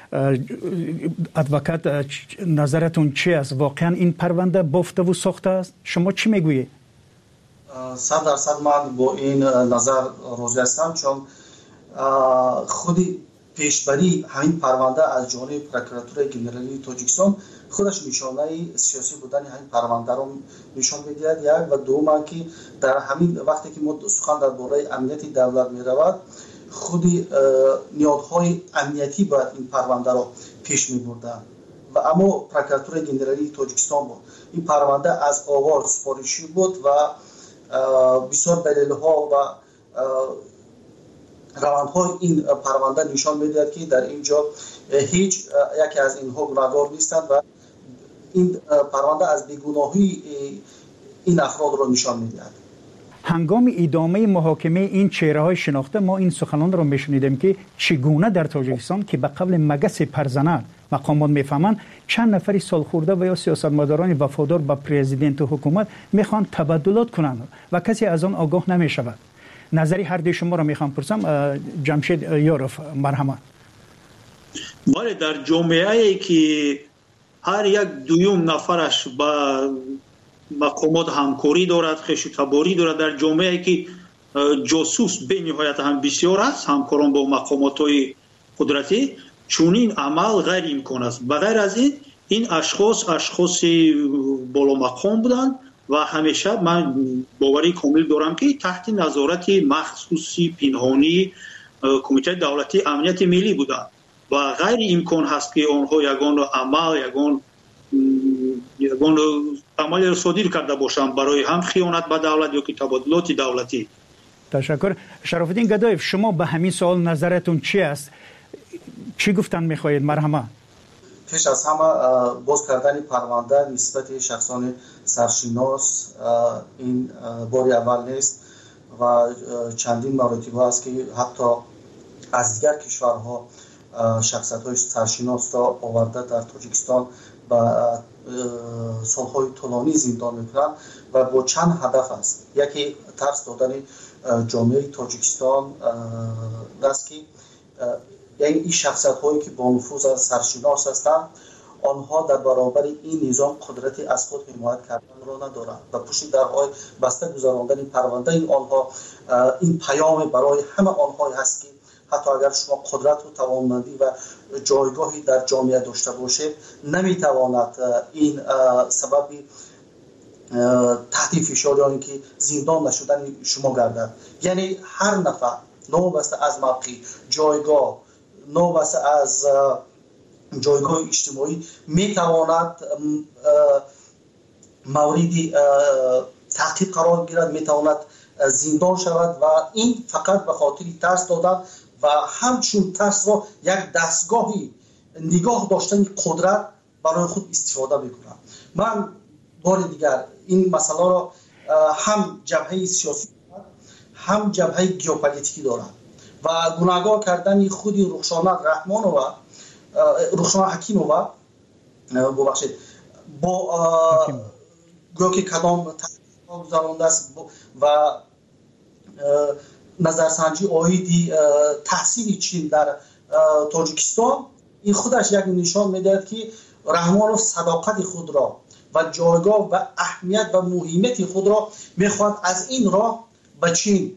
K: ادوکات نظرتون چی است؟ واقعا این پرونده بافته و ساخته است؟ شما چی میگویید؟
V: 100% من با این نظر راضی هستم، چون خودی پیشبری همین پرونده از جانب پروکراتور گنرالی تاجیکستان خودش نشانه سیاسی بودن همین پرونده رو نشان می‌دهد. یک و دوم که در همین وقتی که ما سخن درباره امنیت دولت می‌رود، خودی نیازهای امنیتی باید این پرونده رو پیش می‌بردن و اما پروکراتور گنرالی تاجیکستان بود. این پرونده از آغاز سفارشی بود و بسیار دلیل‌ها و روندهای این پرونده نشان می‌دهد که در اینجا هیچ یکی از اینها گناهکار نیستند و این پرونده از بیگناهی این افراد را نشان می‌دهد.
K: هنگام ادامه محاکمه این چهره‌های شناخته ما این سخنان را می‌شنیدیم که چگونه در تاجیکستان که به قبل مگس پرزنه مقامات میفهمند چند نفری سالخورده و یا سیاستمداران وفادار به پرزیدنت و حکومت میخوان تبادلات کنند و کسی از آن آگاه نمیشود. نظری هر دوی شما را میخوام پرسم. جمشید یاروف، مرحمت.
F: بله، در جامعه‌ای که هر یک دویم نفرش با مقامات همکاری دارد، خشتباری دارد، در جامعه‌ای که جاسوس به نهایت هم بسیار است، همکاران با مقامات‌های قدرتی، چونین عمل غیر امکان است. بغیر از این اشخاص بالا مقام بودند و همیشه من باوری کامل دارم که تحت نظارت مخصوصی پنهانی کمیته دولتی امنیت ملی بودند و غیر امکان هست که آنها یگان عمل را صادر کرده باشند برای هم خیانت به دولت یا که تبادلات دولتی.
K: تشکر. شرافالدین گدایف، شما به همین سوال نظرتون چی است؟ چی گفتن میخواهید؟ مرحمت.
V: پیش از همه باز کردن پرونده نسبت شخصان سرشناس این باری اول نیست و چندین مراتب است که حتی از دیگر کشورها شخصیت‌های سرشناس را آورده در تاجیکستان و سالهای طولانی زندان میکنند و با چند هدف است. یکی ترس دادن جامعه تاجیکستان است که یعنی این شخصیت هایی که با نفوذ از سرشناس هستند آنها در برابر این نظام قدرتی از خود حمایت کردن را ندارند و پشت درهای بسته گذراندن پرونده آنها این پیام برای همه آنها هست که حتی اگر شما قدرت و توانمندی و جایگاهی در جامعه داشته باشید نمیتواند این سبب تحت فشار یا اینکه زندان نشدن شما گردد. یعنی هر نفر نوبسته از موقع جایگاه، نوبسته از جایگاه اجتماعی میتواند مورد تعقیب قرار گیرد، میتواند زندان شود و این فقط به خاطر ترس دادن و همچون ترس را یک دستگاهی نگاه داشتن قدرت برای خود استفاده میکنند. من بار دیگر این مسئله را هم جبهه سیاسی هم جبهه گیوپولیتیکی دارد و گناهگار کردن خود رخشانه رحمانووا، رخشانه حکیمووا ببخشید با گویا که کدام تحقیق گذرانده است و نظرسنجی آیدی تحصیل چین در تاجیکستان، این خودش یک نشان میدهد که رحمانوف صداقت خود را و جایگاه و اهمیت و مهمیت خود را میخواد از این راه به چین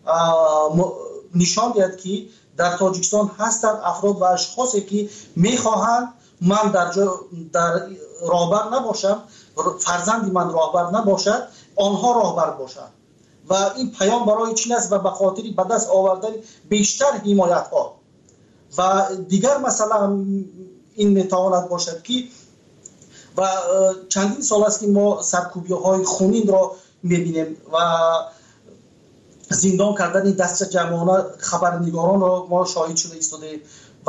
V: نشان دهد که در تاجیکستان هستند افراد و اشخاصی که میخواهند من در راهبر نباشم، فرزندی من راهبر نباشد، آنها راهبر باشند و این پیام برای چین است و به خاطر به دست آوردن بیشتر حمایت ها و دیگر مثلا این میتواند باشد که و چندین سال است که ما سرکوبی های خونین را میبینیم و زندان کردن دست جمعانه خبرنگاران را ما شاهد شده ایستادیم و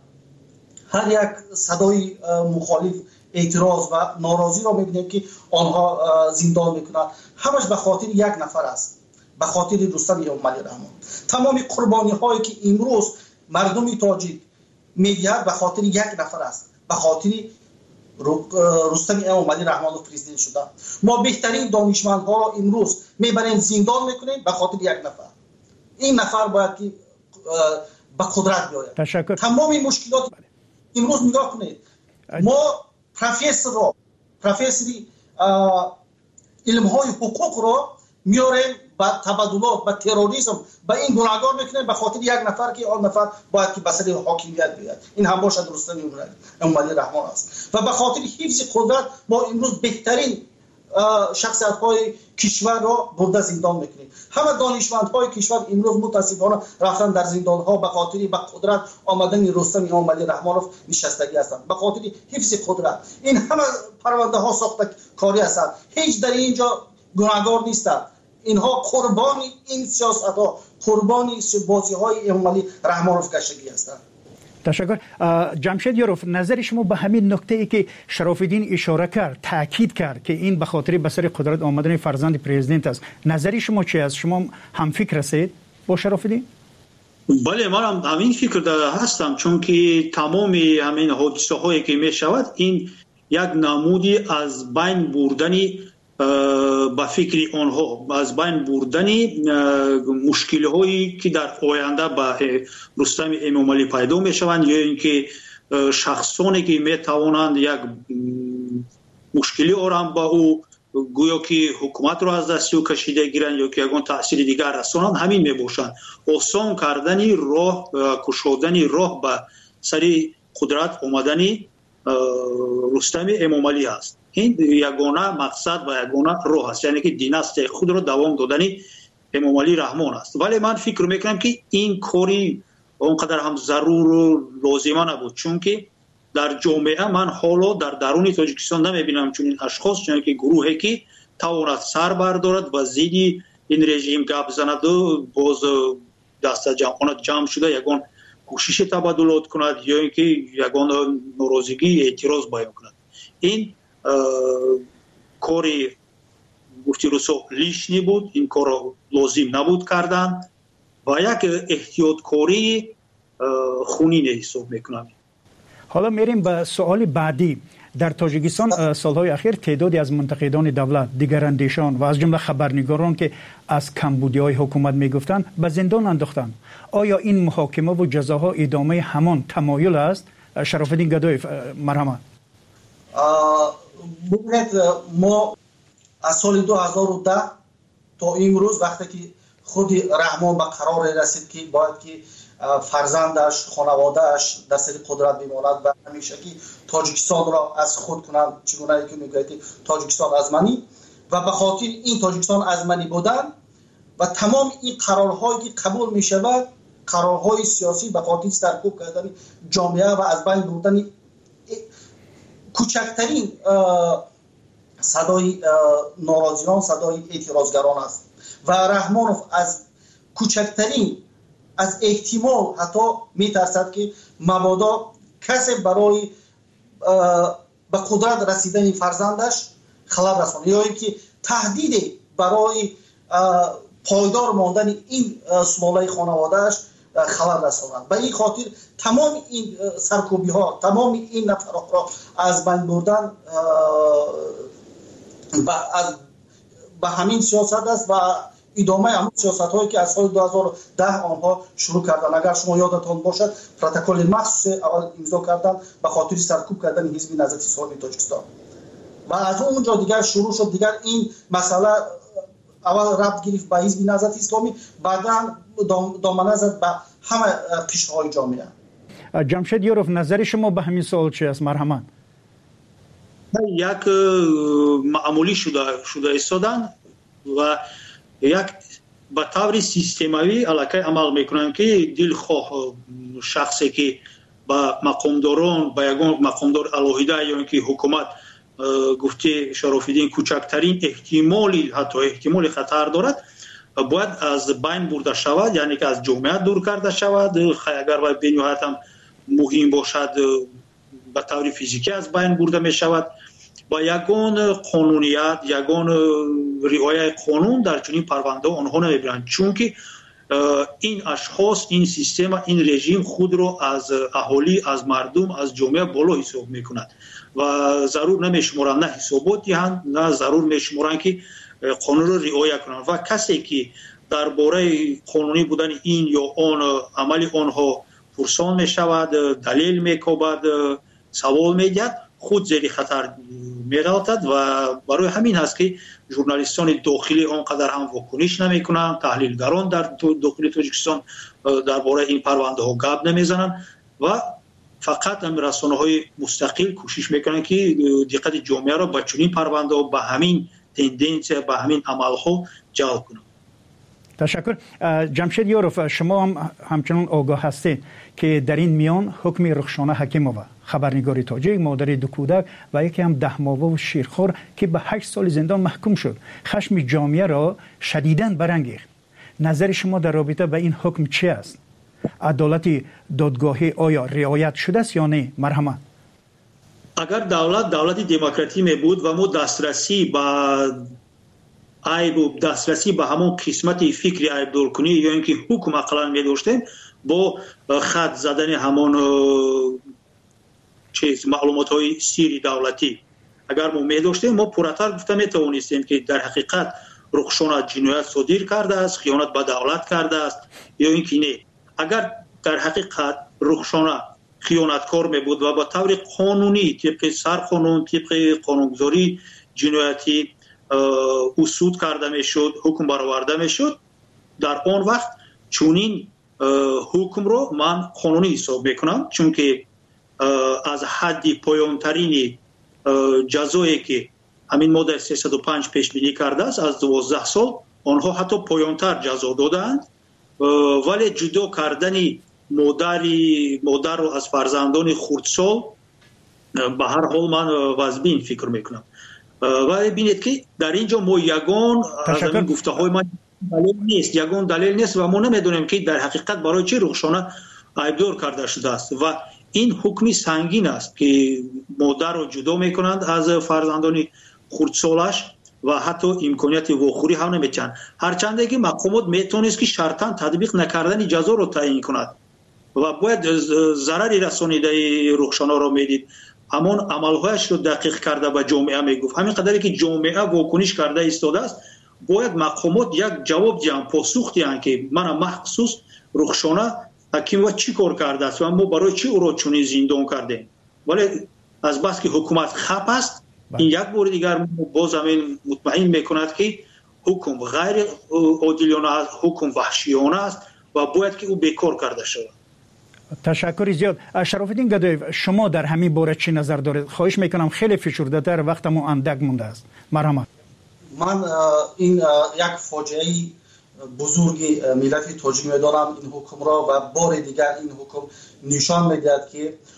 V: هر یک صدای مخالف اعتراض و ناراضی را میبینیم که آنها زندان میکنند. همش به خاطر یک نفر است، به خاطر رستم اموملی رحمان. تمام قربانی هایی که امروز مردم تاجیک میدهد به خاطر یک نفر است، به خاطر رستم اموملی رحمانوف پرزیدنت شده. ما بهترین دانشمندها را امروز میبریم زندان میکنیم به خاطر یک نفر. این نفر باید که به قدرت بیاید.
K: تشکر.
V: تمام مشکلات امروز نگاه کنید، ما پروفسوری علم های حقوق را میاریم با تبادلات با تروریسم با این گناهگار میکنیم به خاطر یک نفر که آن نفر باید که بسر حاکمیت بیاد. این هم باشد رستم اموملی رحمان است و به خاطر حفظ قدرت ما امروز بهترین شخصیت های کشور را برده زندان میکنیم. همه دانشمند های کشور امروز متاسفانه رفتن در زندان ها به خاطر به قدرت آمدن رستم اموملی رحمانوف نشستگی هستند، به خاطر حفظ قدرت. این همه پرونده ها ساخته کاری هستند، هیچ در اینجا گناهگار نیستند. اینها قربانی این سیاست ها، قربانی بازی های اموملی رحمانوف گشتگی هستند.
K: تشکر. جمشید یاروف، نظر شما به همین نکته ای که شراف‌الدین اشاره کرد، تاکید کرد که این به خاطر به سر قدرت آمدن فرزند پرزیدنت است، نظری شما چی است؟ شما هم فکر هستید با شراف‌الدین؟
F: بله، من هم همین فکر هستم، چون که تمام همین حادثه هایی که می شود این یک نمودی از بین بردنی با فکر آنها، از بین بردنی مشکل هایی که در آینده با رستم اموملی پیدا می شوند یا اینکه شخصانی که می توانند یک مشکلی آرام با او گویا که حکومت را از دست او کشیده گیرند یا که یگان تأثیر دیگر رسانند، همین می باشند. آسان کردنی راه، کشودنی راه به سری قدرت آمدنی رستم اموملی است. این یگانه مقصد و یگانه راه است، یعنی که دیناستی خود را دوام دادنی اموملی رحمان است. ولی من فکر میکنم که این کاری اونقدر هم ضرور و لازمه نبود، چون که در جامعه من حالا در درون تاجیکستان نمیبینم چون این اشخاص، چون که گروهی که تواند سر بردارد و زیدی این رژیم گپ زند و باز دست جمع شده یگان کوشش تبادلات کند یا اینکه یگان ناراضگی اعتراض بیان کند. این کاری گفتی روسو لیشنی بود، این کار را لازم نبود کردن و یک احتیاط کاری خونین حساب میکنم.
K: حالا میریم به سوال بعدی. در تاجیکستان سالهای اخیر تعدادی از منتقدان دولت، دیگراندیشان و از جمله خبرنگاران که از کمبودی‌های حکومت میگفتند به زندان انداختند. آیا این محاکمه و جزاها ادامه همان تمایل است؟ شراف‌الدین گدایف، مرحمت.
V: ما از سال 2010 تا امروز وقتی که خود رحمان به قرار رسید که باید که فرزندش، خانوادهش در سر قدرت بماند و همیشه که تاجیکستان را از خود کنند، چگونه که میگوید تاجیکستان ازمنی و به خاطر این تاجیکستان ازمنی بودن و تمام این قرارهایی که قبول می شود، قرارهای سیاسی به خاطر سرکوب کردن جامعه و از بین بردن کوچکترین صدای ناراضیان، صدای اعتراضگران است و رحمانوف از کوچکترین از احتمال حتی میترسد که مبادا کسی برای به قدرت رسیدن فرزندش خلل رساند یا اینکه تهدید برای پایدار ماندن این سلاله خانوادهش خلل رساند. به این خاطر تمام این سرکوبی ها، تمام این نفرات را از بین بردن به همین سیاست است و ادامه همون سیاست هایی که از سال 2010 آنها شروع کردن. اگر شما یادتان باشد پروتکل مخصوص اول امضا کردن به خاطر سرکوب کردن حزب نهضت اسلامی تاجیکستان و از اونجا دیگر شروع شد. دیگر این مسئله اول ربط گرفت به حزب نهضت اسلامی، بعدا دامنه زد به همه قشرهای جامعه.
K: جمشید یوروف، نظر شما به همین سوال چی است؟ مرحمت.
F: یک معمولی شده ایستادن و یک به طور سیستماوی علاقه عمل میکنن که دلخواه شخصی که با مقامداران با یگان مقامدار الهیده یا اینکه حکومت گفته شرافیدین کوچکترین احتمالی حتی احتمال خطر دارد باید از بین برده شود، یعنی که از جامعه دور کرده شود. اگر و بنیاد هم مهم باشد به طور فیزیکی از بین برده می شود. با یگان قانونیت، یگان رعایت قانون در چنین پرونده آنها نمیبرند، چون که این اشخاص، این سیستم، این رژیم خود را از اهالی، از مردم، از جامعه بالا حساب میکند و ضرور نمیشمارند، نه حسابات دهند، نه ضرور میشمارند که قانون را رعایت کنند و کسی که درباره قانونی بودن این یا آن عمل آنها پرسان میشود، دلیل میکوبد، سوال میگرد، خود زیر خطر می‌افتد و برای همین هست که ژورنالیستان داخلی آنقدر هم واکنش نمی‌کنند، تحلیلگران در داخل تاجیکستان درباره این پرونده ها گپ نمیزنند و فقط هم رسانه‌های مستقل کوشش میکنند که دقت جامعه را به چنین پرونده ها، به همین تندنس، به همین عمل‌ها جلب کنند.
K: تشکر. جمشید یوروف، شما هم همچنان آگاه هستید که در این میان حکم رخشانه حکیمووا، خبرنگار تاجیک، مادر دو کودک و یکی هم 10 ماهه و شیرخوار که به 8 سال زندان محکوم شد، خشم جامعه را شدیداً برانگیخت. نظر شما در رابطه با این حکم چی است؟ عدالت دادگاهی آیا رعایت شده است یا نه؟ مرحمت.
F: اگر دولت دموکراتی می بود و ما دسترسی به عیب دسترسی به همون قسمت فکری عیب دور کنی یا اینکه حکم اقلا می داشتیم با خط زدن همون معلومات های سیری دولتی اگر ما می داشتیم، ما پورتر گفته می توانستیم که در حقیقت رخشانه جنایت صادر کرده است، خیانت به دولت کرده است یا اینکه نه. اگر در حقیقت رخشانه خیانتکار می بود و با طور قانونی طبق سرقانون، طبق قانونگذاری جنایتی اصول کرده می شد، حکم برآورده می شد، در آن وقت چونین حکم رو من قانونی حساب میکنم، چون که از حد پایانترین جزایی که همین ماده 305 پیش بینی کرده است از 12 سال، آنها حتی پایانتر جزا دادند، ولی جدا کردن مادر رو از فرزندان خردسال به هر حال من واجبین فکر میکنم. و ببینید که در اینجا ما یگان از این گفته های من دلیل نیست و ما نمیدونیم که در حقیقت برای چه رخشانه عیبدار کرده شده است و این حکمی سنگین است که مادر رو جدا میکنند از فرزندان خردسالش و حتی امکانیت واخوری هم نمیتونند، هرچند که مقامات میتونست که شرطاً تطبیق نکردن جزا رو تعیین کند و باید ضرری رسانیده رخشانه رو میدید، همون عملهایش رو دقیق کرده به جامعه میگفت. همین قدری که جامعه واکنش کرده ایستاده است، باید مقامات یک جواب دیان، پاسخ دیان که من مخصوص رخشانه حکیم و چی کار کرده است و ما برای چی او را چنین زندان کردیم. ولی از بس که حکومت خپ است، این یک بار دیگر باز همین مطمئن میکند که حکم غیر عادلانه است، حکم وحشیانه است و باید که او بیکار کرده شود.
K: تشکر زیاد. شرافالدین گدایف، شما در همین باره چی نظر دارید؟ خواهش میکنم خیلی فشرده تر، وقتمو اندک مونده است. مرحمت.
V: من این یک فاجعه بزرگی ملت تاجیک میدارم این حکم را و بار دیگر این حکم نشان میدهد که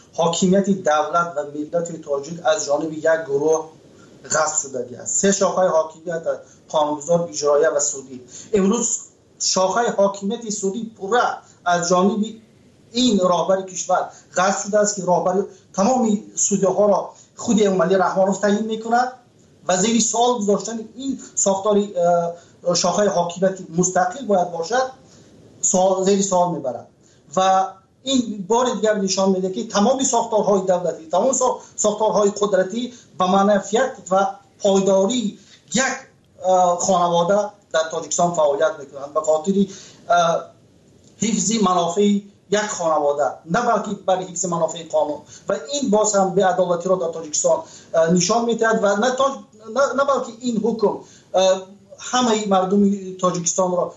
V: حاکمیت دولت و ملت تاجیک از جانب یک گروه غصب شدگی است. 3 شاخه حاکمیت قانونگذار، اجرایی و سودی. امروز شاخه حاکمیت سودی پورا از جانب این راهبر کشور غصب شده است که راهبر تمام سودی‌ها را خود امامعلی رحمانوف تعیین می‌کند و زیر سوال گذاشتن این ساختار شاخه حاکمیت مستقل باید باشد زیر سوال میبرد و این بار دیگر نشان میده که تمام ساختارهای دولتی، تمام ساختارهای قدرتی به منفعت و پایداری یک خانواده در تاجیکستان فعالیت میکنند به خاطر حفظ منافع یک خانواده، نه بلکه برای حفظ منافع قانون. و این باز هم به عدالتی را در تاجیکستان نشان میدهد و نه بلکه این حکم همه مردم تاجیکستان را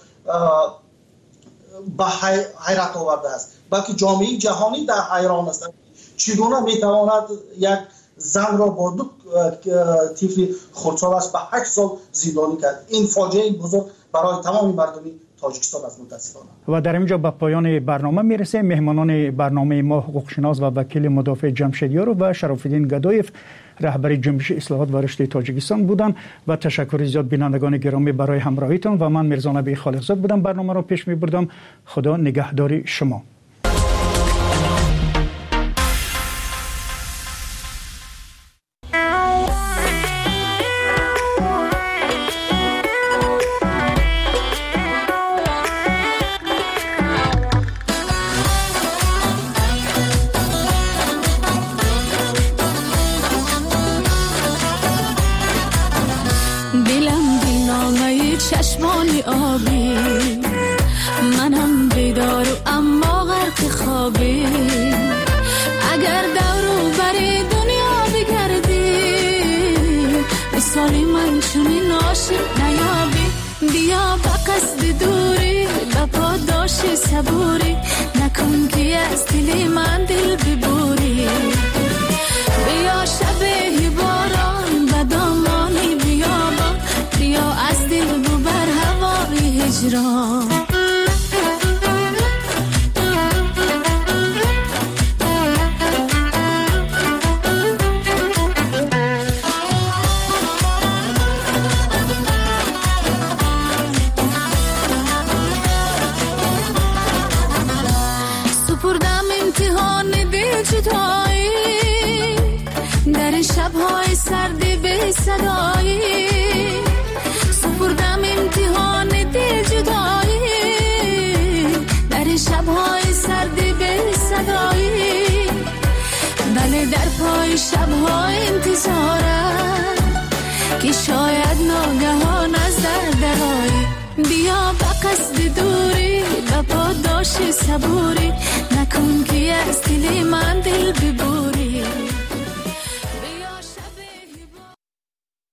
V: به حیرت آورده است، بلکه جامعه جهانی در حیران است چگونه میتواند یک زن را با 2 طفل خردسال است به 8 سال زندانی کرد. این فاجعه بزرگ برای تمام مردم تاجیکستان است متاسفانه.
K: و در اینجا به پایان برنامه میرسه. مهمانان برنامه ما حقوقشناس و وکیل مدافع جمشیدیار و شراف‌الدین گدایف رهبر جنبش اصلاحات و رشد تاجیکستان بودند و تشکر زیاد بینندگان گرامی برای همراهیتان و من میرزا نبی خالقزاد بودم برنامه را پیش میبردم. خدا نگهدار شما.
H: چشمانی آبی منم بیدار و اما غرق خوابی اگر دورو بری دنیا بگردی مثالی من چونی ناشی نیابی بیا به قصد دوری به پاداش صبوری نکن که از دل من دل ببوری بیا شبه باران به دامانی بیابان بیا از دل ببر هوای هجران سپردم امتحان دل جدایی در شب‌های سرد به صدایی سپردم امتحان دل جدایی در شب‌های سرد به صدایی بله در پای شب‌ها انتظارم که شاید ناگهان از درآیی بیا به قصد دوری به پاداش صبوری نکن که از دل من دل ببوری